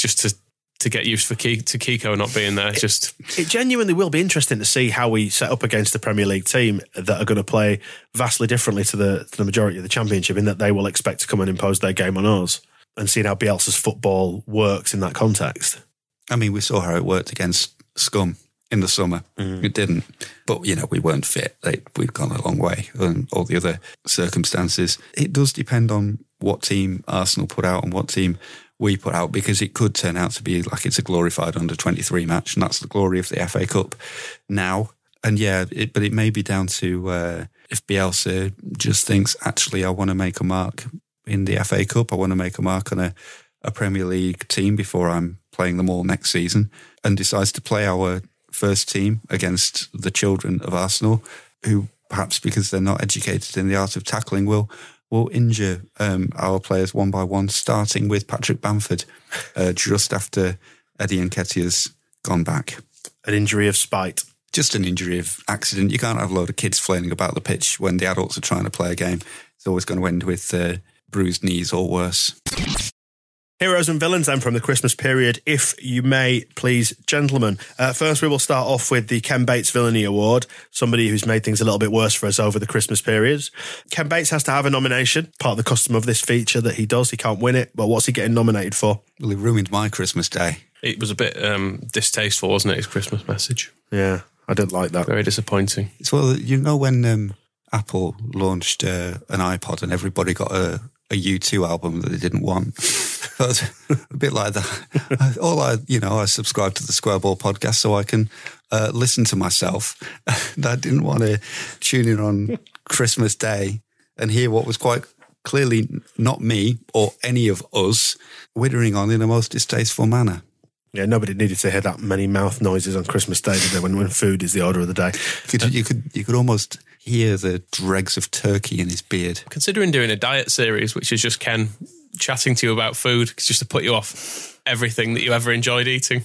Speaker 5: just to to get used for Ke- to Kiko not being there. It's just
Speaker 4: It genuinely will be interesting to see how we set up against the Premier League team that are going to play vastly differently to the to the majority of the Championship, in that they will expect to come and impose their game on us, and seeing how Bielsa's football works in that context.
Speaker 6: I mean, we saw how it worked against Scum in the summer. Mm. It didn't. But, you know, we weren't fit. They, we'd gone a long way, and all the other circumstances. It does depend on what team Arsenal put out and what team we put out, because it could turn out to be like it's a glorified under twenty-three match, and that's the glory of the F A Cup now. And yeah, it, but it may be down to uh, if Bielsa just thinks, actually, I want to make a mark in the F A Cup, I want to make a mark on a, a Premier League team before I'm playing them all next season, and decides to play our first team against the children of Arsenal, who perhaps because they're not educated in the art of tackling will will injure um, our players one by one, starting with Patrick Bamford uh, just after Eddie Nketiah's gone back.
Speaker 4: An injury of spite.
Speaker 6: Just an injury of accident. You can't have a load of kids flailing about the pitch when the adults are trying to play a game. It's always going to end with uh, bruised knees or worse.
Speaker 4: Heroes and villains then from the Christmas period, if you may, please, gentlemen. Uh, first, we will start off with the Ken Bates Villainy Award, somebody who's made things a little bit worse for us over the Christmas period. Ken Bates has to have a nomination, part of the custom of this feature that he does. He can't win it, but what's he getting nominated for?
Speaker 6: Well, he ruined my Christmas day.
Speaker 5: It was a bit um, distasteful, wasn't it, his Christmas message?
Speaker 4: Yeah, I didn't like that.
Speaker 5: Very disappointing.
Speaker 6: It's, well, you know when um, Apple launched uh, an iPod and everybody got a, a U two album that they didn't want? A bit like that. All I, you know, I subscribe to the Square Ball podcast so I can uh, listen to myself. And I didn't want to tune in on Christmas Day and hear what was quite clearly not me or any of us wittering on in a most distasteful manner.
Speaker 4: Yeah, nobody needed to hear that many mouth noises on Christmas Day, did they, when, when food is the order of the day.
Speaker 6: You could, you could, you could almost hear the dregs of turkey in his beard.
Speaker 5: Considering doing a diet series, which is just Ken chatting to you about food, just to put you off everything that you ever enjoyed eating.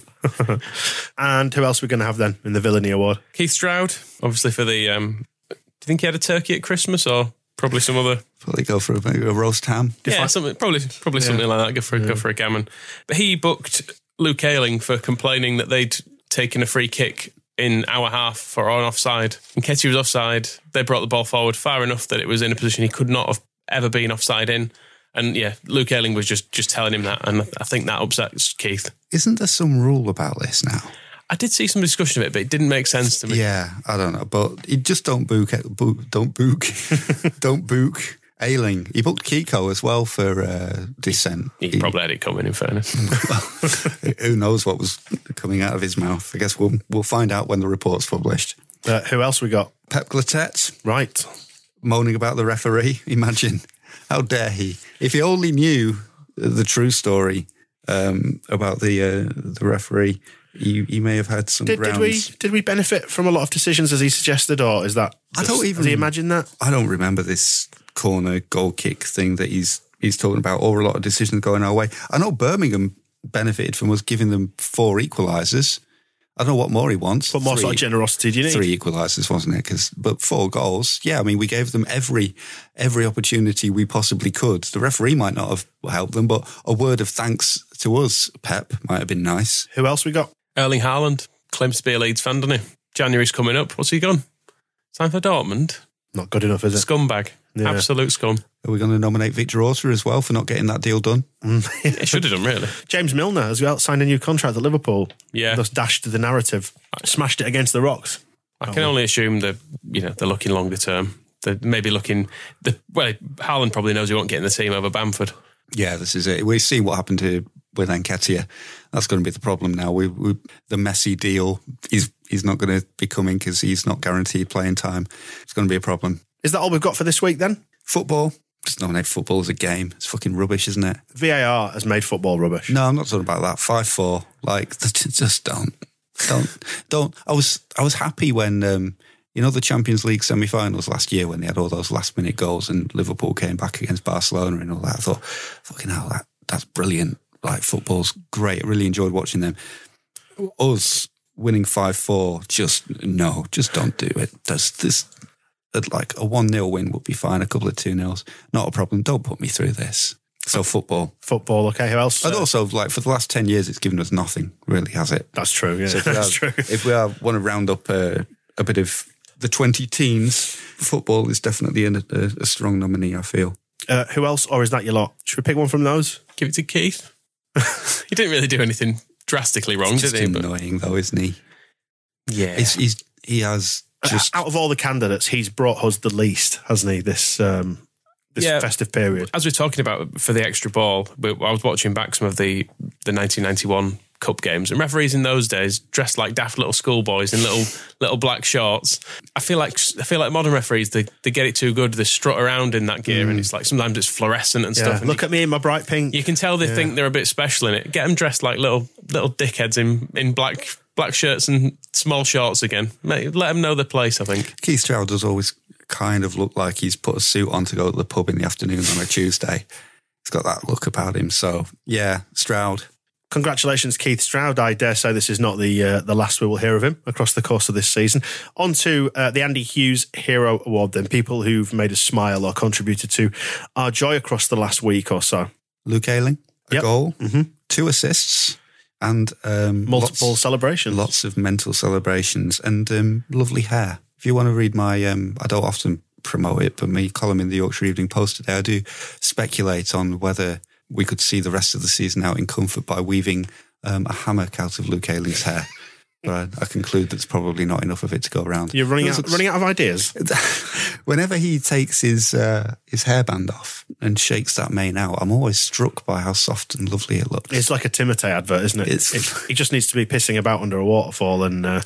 Speaker 4: And who else are we going to have then in the Villainy Award?
Speaker 5: Keith Stroud, obviously for the... Um, do you think he had a turkey at Christmas or probably some other...
Speaker 6: Probably go for a, maybe a roast ham.
Speaker 5: Yeah, something, probably probably yeah. something like that. Go for, yeah. go for a gammon. But he booked Luke Ayling for complaining that they'd taken a free kick in our half for on offside. And Nketiah was offside. They brought the ball forward far enough that it was in a position he could not have ever been offside in. And yeah, Luke Ayling was just, just telling him that, and I think that upsets Keith.
Speaker 6: Isn't there some rule about this now?
Speaker 5: I did see some discussion of it, but it didn't make sense to me.
Speaker 6: Yeah, I don't know, but you just don't book, book don't book, don't book Ayling. He booked Kiko as well for uh, Descent.
Speaker 5: He, he probably had it coming, in fairness.
Speaker 6: Well, who knows what was coming out of his mouth? I guess we'll we'll find out when the report's published.
Speaker 4: Uh, who else we got?
Speaker 6: Pep Glattet.
Speaker 4: Right.
Speaker 6: Moaning about the referee. Imagine. How dare he? If he only knew the true story um, about the uh, the referee, he, he may have had some
Speaker 4: did,
Speaker 6: grounds.
Speaker 4: Did we, did we benefit from a lot of decisions as he suggested, or is that...
Speaker 6: I don't even...
Speaker 4: Does he imagine that?
Speaker 6: I don't remember this corner goal kick thing that he's he's talking about, or a lot of decisions going our way. I know Birmingham benefited from us giving them four equalisers. I don't know what more he wants.
Speaker 4: But more three, sort of generosity, do you need?
Speaker 6: Three equalisers, wasn't it? Cause, but four goals, yeah, I mean, we gave them every every opportunity we possibly could. The referee might not have helped them, but a word of thanks to us, Pep, might have been nice.
Speaker 4: Who else we got?
Speaker 5: Erling Haaland claims to be a Leeds fan, doesn't he? January's coming up. What's he gone? Time for Dortmund?
Speaker 4: Not good enough, is it?
Speaker 5: Scumbag. Yeah. Absolute scum.
Speaker 6: Are we going to nominate Victor Orta as well for not getting that deal done?
Speaker 5: It should have done, really.
Speaker 4: James Milner has well signed a new contract at Liverpool.
Speaker 5: Yeah.
Speaker 4: Thus dashed the narrative, smashed it against the rocks.
Speaker 5: I can oh. only assume that, you know, they're looking longer term. They're maybe looking... The, well, Haaland probably knows he won't get in the team over Bamford.
Speaker 6: Yeah, this is it. We've seen what happened to with Nketiah. That's going to be the problem now. We, we the Messi deal, he's, he's not going to be coming because he's not guaranteed playing time. It's going to be a problem.
Speaker 4: Is that all we've got for this week then?
Speaker 6: Football. Just nominate football as a game. It's fucking rubbish, isn't it?
Speaker 4: V A R has made football rubbish.
Speaker 6: No, I'm not talking about that. five four. Like, just don't. Don't. Don't. I was I was happy when, um, you know, the Champions League semi-finals last year when they had all those last-minute goals and Liverpool came back against Barcelona and all that. I thought, fucking hell, that, that's brilliant. Like, football's great. I really enjoyed watching them. Us winning five four, just, no, just don't do it. There's this... Like a one nil win would be fine, a couple of two nils, not a problem. Don't put me through this. So football.
Speaker 4: Football, okay. Who else?
Speaker 6: And
Speaker 4: Uh,
Speaker 6: also, like, for the last ten years, it's given us nothing, really, has it?
Speaker 4: That's true, yeah.
Speaker 6: So if we,
Speaker 4: That's
Speaker 6: are,
Speaker 4: true.
Speaker 6: if we are, want to round up uh, a bit of the twenty teens, football is definitely a, a, a strong nominee, I feel.
Speaker 4: Uh, who else, or is that your lot? Should we pick one from those?
Speaker 5: Give it to Keith. He didn't really do anything drastically wrong,
Speaker 6: It's
Speaker 5: did
Speaker 6: just
Speaker 5: he? But
Speaker 6: annoying, though, isn't he?
Speaker 5: yeah.
Speaker 6: He's, he's, he has just...
Speaker 4: Out of all the candidates, he's brought us the least, hasn't he, this um, this
Speaker 5: Yeah.
Speaker 4: festive period?
Speaker 5: As we're talking about for the extra ball, we- I was watching back some of the, the nineteen ninety-one Cup games, and referees in those days dressed like daft little schoolboys in little little black shorts. I feel like I feel like modern referees they, they get it too good. They strut around in that gear, and it's like sometimes it's fluorescent and
Speaker 4: Yeah.
Speaker 5: stuff. And
Speaker 4: Look
Speaker 5: you,
Speaker 4: at me in my bright pink.
Speaker 5: you can tell they
Speaker 4: Yeah.
Speaker 5: think they're a bit special in it. Get them dressed like little little dickheads in, in black black shirts and small shorts again. Let them know their place. I think.
Speaker 6: Keith Stroud does always kind of look like he's put a suit on to go to the pub in the afternoon on a Tuesday. He's got that look about him. So, yeah, Stroud.
Speaker 4: Congratulations, Keith Stroud. I dare say this is not the uh, the last we will hear of him across the course of this season. On to uh, the Andy Hughes Hero Award then. People who've made us smile or contributed to our joy across the last week or so.
Speaker 6: Luke Ayling, a
Speaker 4: Yep.
Speaker 6: goal,
Speaker 4: Mm-hmm.
Speaker 6: two assists, and um,
Speaker 4: Multiple
Speaker 6: lots,
Speaker 4: celebrations.
Speaker 6: lots of mental celebrations, and um, lovely hair. If you want to read my, um, I don't often promote it, but my column in the Yorkshire Evening Post today, I do speculate on whether we could see the rest of the season out in comfort by weaving um, a hammock out of Luke Ayling's hair. But I, I conclude there's probably not enough of it to go around.
Speaker 4: You're running
Speaker 6: It
Speaker 4: out,
Speaker 6: looks-
Speaker 4: running out of ideas.
Speaker 6: Whenever he takes his uh, his hairband off and shakes that mane out, I'm always struck by how soft and lovely it looks.
Speaker 4: It's like a Timotei advert, isn't it?
Speaker 6: It's-
Speaker 4: It- he just needs to be pissing about under a waterfall and... Uh,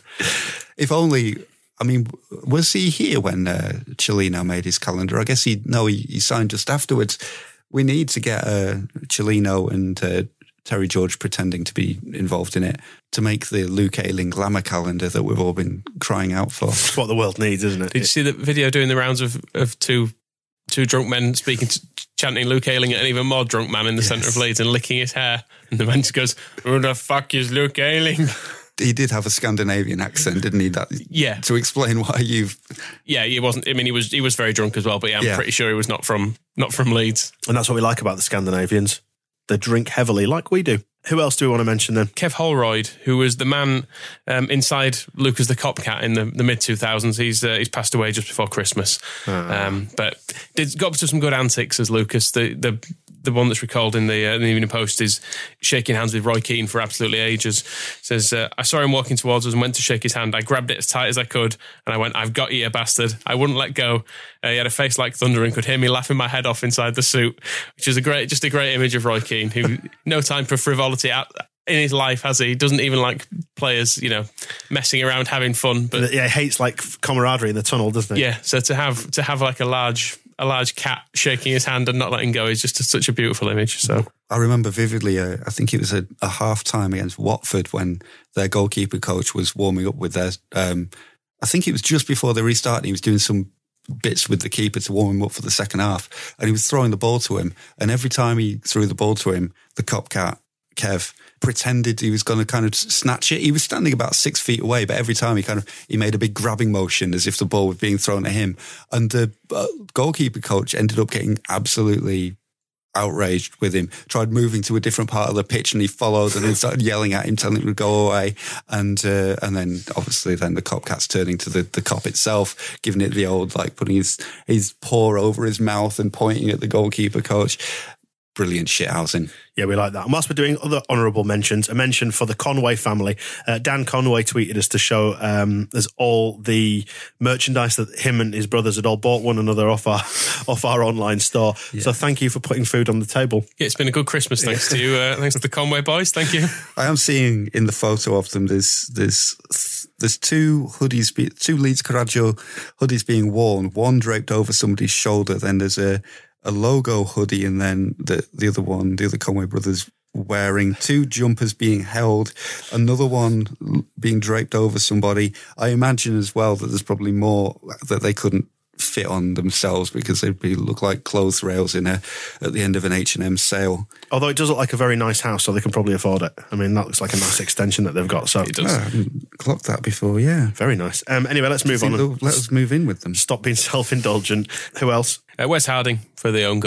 Speaker 6: If only, I mean, was he here when uh, Cellino made his calendar? I guess he, no, he, he signed just afterwards. We need to get uh, Cellino and uh, Terry George pretending to be involved in it to make the Luke Ayling glamour calendar that we've all been crying out for.
Speaker 4: it's what the world needs, isn't it?
Speaker 5: Did you see the video doing the rounds of, of two two drunk men speaking, to, chanting Luke Ayling at an even more drunk man in the
Speaker 6: Yes.
Speaker 5: centre of Leeds and licking his hair? And the man just goes, "Who the fuck is Luke Ayling?"
Speaker 6: He did have a Scandinavian accent, didn't he? That
Speaker 5: Yeah.
Speaker 6: To explain why you've...
Speaker 5: Yeah, he wasn't. I mean, he was he was very drunk as well. But yeah, I'm
Speaker 6: Yeah.
Speaker 5: pretty sure he was not from not from Leeds.
Speaker 4: And that's what we like about the Scandinavians. They drink heavily like we do. Who else do we want to mention then?
Speaker 5: Kev Holroyd, who was the man um, inside Lucas the Copcat in the, the mid two thousands, he's uh, he's passed away just before Christmas. Um, but did got up to some good antics as Lucas. The the the one that's recalled in the, uh, in the Evening Post is shaking hands with Roy Keane for absolutely ages. Says, uh, I saw him walking towards us and went to shake his hand. I grabbed it as tight as I could and I went, "I've got you, you bastard." I wouldn't let go. Uh, he had a face like thunder and could hear me laughing my head off inside the suit, which is a great, just a great image of Roy Keane, who no time for frivolity at, in his life, has he? He doesn't even like players, you know, messing around, having fun. But
Speaker 4: Yeah, he hates like camaraderie in the tunnel, doesn't he?
Speaker 5: yeah, so to have to have like a large a large cat shaking his hand and not letting go is just a, such a beautiful image. So
Speaker 6: I remember vividly, uh, I think it was a, a half-time against Watford when their goalkeeper coach was warming up with their... Um, I think it was just before they restarted. He was doing some bits with the keeper to warm him up for the second half. And he was throwing the ball to him. And every time he threw the ball to him, the Copcat, Kev, pretended he was going to kind of snatch it. He was standing about six feet away, but every time he kind of he made a big grabbing motion as if the ball was being thrown at him. And the uh, goalkeeper coach ended up getting absolutely outraged with him, tried moving to a different part of the pitch, and he followed and then started yelling at him, telling him to go away. And uh, and then obviously then the Copcat's turning to the, the cop itself, giving it the old, like putting his, his paw over his mouth and pointing at the goalkeeper coach. Brilliant shithousing.
Speaker 4: Yeah, we like that. And whilst we're doing other honourable mentions, a mention for the Conway family. Uh, Dan Conway tweeted us to show um, there's all the merchandise that him and his brothers had all bought one another off our off our online store. Yeah. So thank you for putting food on the table.
Speaker 5: yeah, it's been a good Christmas thanks to you, uh, thanks to the Conway boys. Thank you.
Speaker 6: I am seeing in the photo of them, there's there's there's two hoodies, be, two Leeds Coraggio hoodies being worn, one draped over somebody's shoulder, then there's a a logo hoodie, and then the, the other one, the other Conway brothers wearing two jumpers being held, another one being draped over somebody. I imagine as well that there's probably more that they couldn't fit on themselves because they'd be look like clothes rails in a at the end of an H and M sale.
Speaker 4: Although it does look like a very nice house, so they can probably afford it. I mean, that looks like a nice extension that they've got. So
Speaker 5: It does.
Speaker 6: Oh, I haven't clocked that before, yeah.
Speaker 4: very nice. Um, anyway, let's move on.
Speaker 6: Let us move in with them.
Speaker 4: Stop being self-indulgent. Who else?
Speaker 5: Uh, Wes Harding for the own goal.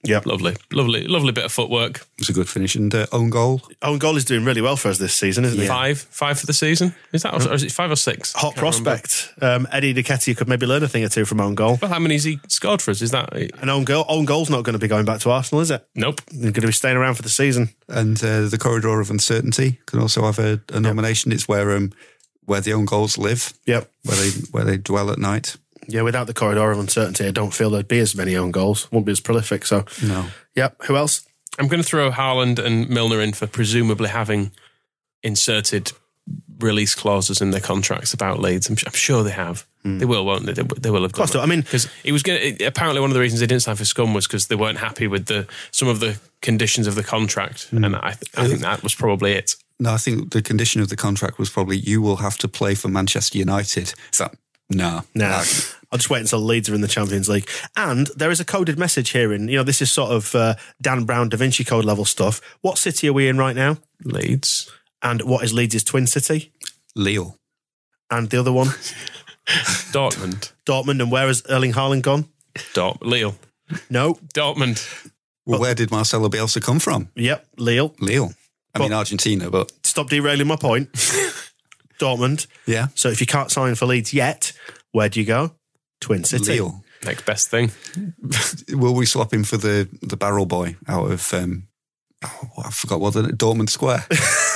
Speaker 4: Yeah,
Speaker 5: Lovely, lovely, lovely bit of footwork.
Speaker 6: It was a good finish. And uh, own goal.
Speaker 4: Own goal is doing really well for us this season, isn't
Speaker 5: Yeah.
Speaker 4: it?
Speaker 5: Five, five for the season. Is that, or is it five or six?
Speaker 4: Hot prospect. Um, Eddie Nketiah could maybe learn a thing or two from own goal.
Speaker 5: Well, how many has he scored for us? Is that
Speaker 4: an own goal? Own goal's not going to be going back to Arsenal, is it?
Speaker 5: Nope.
Speaker 4: They're going to be staying around for the season.
Speaker 6: And uh, the corridor of uncertainty can also have a, a nomination. Yep. It's where um, where the own goals live.
Speaker 4: Yep.
Speaker 6: Where they where they dwell at night.
Speaker 4: Yeah, without the corridor of uncertainty, I don't feel there'd be as many own goals. Won't be as prolific. So
Speaker 6: no.
Speaker 4: Yep. Who else?
Speaker 5: I'm going to throw Haaland and Milner in for presumably having inserted release clauses in their contracts about Leeds. I'm, I'm sure they have. Mm. They will, won't they? They, they will have done.
Speaker 4: I mean,
Speaker 5: because it was going. It, apparently, one of the reasons they didn't sign for Scum was because they weren't happy with the some of the conditions of the contract, mm. and I, th- I think that was probably it.
Speaker 6: No, I think the condition of the contract was probably you will have to play for Manchester United. Is that no,
Speaker 4: no? Nah. I'll just wait until Leeds are in the Champions League. And there is a coded message here in, you know, this is sort of uh, Dan Brown, Da Vinci Code level stuff. What city are we in right now?
Speaker 5: Leeds.
Speaker 4: And what is Leeds' twin city?
Speaker 6: Lille.
Speaker 4: And the other one?
Speaker 5: Dortmund.
Speaker 4: Dortmund. And where has Erling Haaland gone?
Speaker 5: Dort- Lille.
Speaker 4: No.
Speaker 5: Dortmund.
Speaker 6: Well, but, where did Marcelo Bielsa come from?
Speaker 4: Yep, Lille.
Speaker 6: Lille. I but, mean, Argentina, but...
Speaker 4: Stop derailing my point. Dortmund.
Speaker 6: Yeah.
Speaker 4: So if you can't sign for Leeds yet, where do you go? Twin City.
Speaker 6: Lille.
Speaker 5: Next best thing.
Speaker 6: Will we swap him for the, the barrel boy out of, um, oh, I forgot what, the Dortmund Square?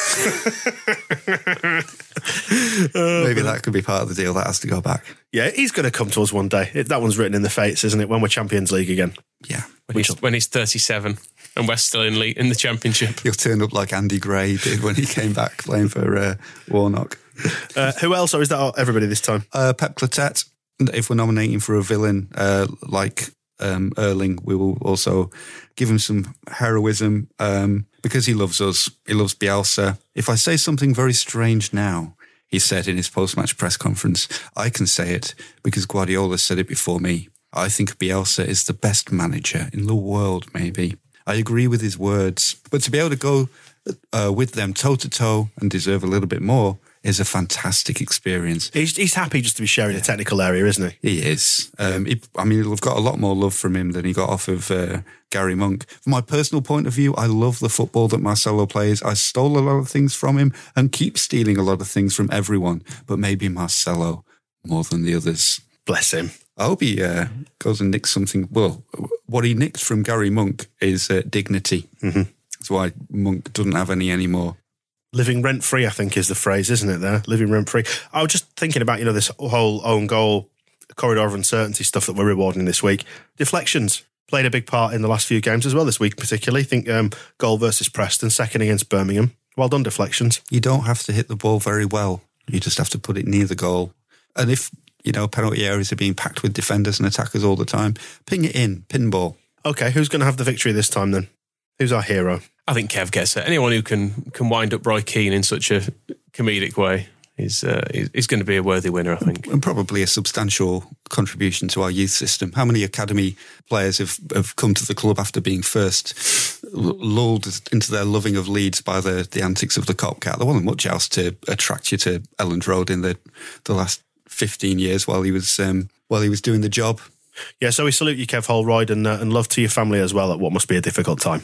Speaker 6: Maybe that could be part of the deal. That has to go back.
Speaker 4: Yeah, he's going to come to us one day. That one's written in the fates, isn't it? When we're Champions League again.
Speaker 6: Yeah.
Speaker 5: When he's, when he's thirty-seven and we're still in, league, in the Championship.
Speaker 6: He'll turn up like Andy Gray did when he came back playing for uh, Warnock.
Speaker 4: Uh, who else, or is that everybody this time?
Speaker 6: Uh, Pep Clotet. If we're nominating for a villain uh, like um, Erling, we will also give him some heroism um, because he loves us. He loves Bielsa. If I say something very strange now, he said in his post-match press conference, I can say it because Guardiola said it before me. I think Bielsa is the best manager in the world, maybe. I agree with his words. But to be able to go uh, with them toe-to-toe and deserve a little bit more is a fantastic experience.
Speaker 4: He's, he's happy just to be sharing yeah. a technical area, isn't he?
Speaker 6: He is. Um, he, I mean, we've got a lot more love from him than he got off of uh, Gary Monk. From my personal point of view, I love the football that Marcelo plays. I stole a lot of things from him and keep stealing a lot of things from everyone, but maybe Marcelo more than the others.
Speaker 4: Bless him.
Speaker 6: I hope he uh, goes and nicks something. Well, what he nicked from Gary Monk is uh, dignity.
Speaker 4: Mm-hmm.
Speaker 6: That's why Monk doesn't have any anymore.
Speaker 4: Living rent-free, I think, is the phrase, isn't it, there? Living rent-free. I was just thinking about, you know, this whole own goal, corridor of uncertainty stuff that we're rewarding this week. Deflections played a big part in the last few games as well this week, particularly. I think um, goal versus Preston, second against Birmingham. Well done, deflections.
Speaker 6: You don't have to hit the ball very well. You just have to put it near the goal. And if, you know, penalty areas are being packed with defenders and attackers all the time, ping it in, pinball.
Speaker 4: Okay, who's going to have the victory this time then? Who's our hero?
Speaker 5: I think Kev gets it. Anyone who can can wind up Roy Keane in such a comedic way is uh, is going to be a worthy winner, I think.
Speaker 6: And probably a substantial contribution to our youth system. How many academy players have, have come to the club after being first lulled into their loving of Leeds by the, the antics of the Copcat? There wasn't much else to attract you to Elland Road in the the last fifteen years while he was um, while he was doing the job.
Speaker 4: Yeah, so we salute you, Kev Holroyd, and, uh, and love to your family as well at what must be a difficult time.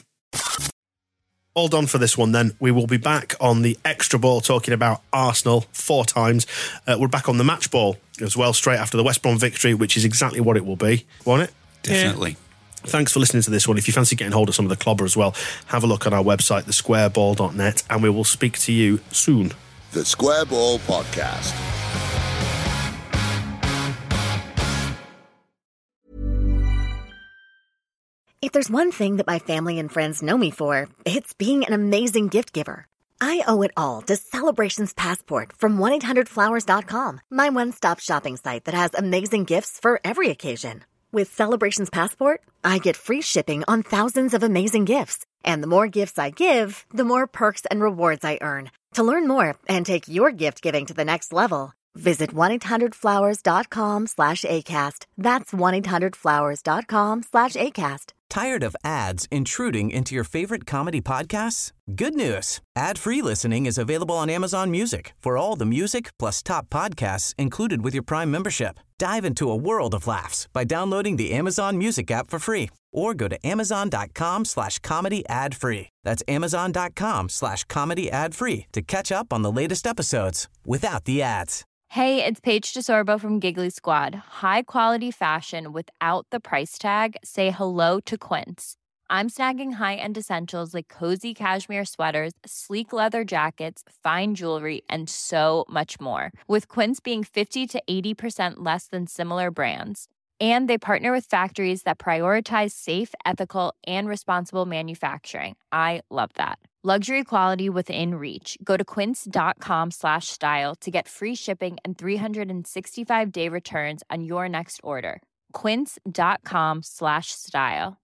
Speaker 4: All done for this one then. We will be back on the extra ball talking about Arsenal four times. Uh, we're back on the match ball as well, straight after the West Brom victory, which is exactly what it will be, won't it?
Speaker 6: Definitely.
Speaker 4: Yeah. Thanks for listening to this one. If you fancy getting hold of some of the clobber as well, have a look on our website, the square ball dot net, and we will speak to you soon.
Speaker 3: The Square Ball Podcast.
Speaker 7: If there's one thing that my family and friends know me for, it's being an amazing gift giver. I owe it all to Celebrations Passport from one eight hundred flowers dot com, my one-stop shopping site that has amazing gifts for every occasion. With Celebrations Passport, I get free shipping on thousands of amazing gifts. And the more gifts I give, the more perks and rewards I earn. To learn more and take your gift giving to the next level, visit one eight hundred flowers dot com slash ACAST. That's one eight hundred flowers dot com slash ACAST.
Speaker 1: Tired of ads intruding into your favorite comedy podcasts? Good news. Ad-free listening is available on Amazon Music for all the music plus top podcasts included with your Prime membership. Dive into a world of laughs by downloading the Amazon Music app for free or go to amazon.com slash comedy ad free. That's amazon.com slash comedy ad free to catch up on the latest episodes without the ads.
Speaker 11: Hey, it's Paige DeSorbo from Giggly Squad. High quality fashion without the price tag. Say hello to Quince. I'm snagging high-end essentials like cozy cashmere sweaters, sleek leather jackets, fine jewelry, and so much more. With Quince being fifty to eighty percent less than similar brands. And they partner with factories that prioritize safe, ethical, and responsible manufacturing. I love that. Luxury quality within reach. Go to quince.com slash style to get free shipping and three sixty-five day returns on your next order. Quince.com slash style.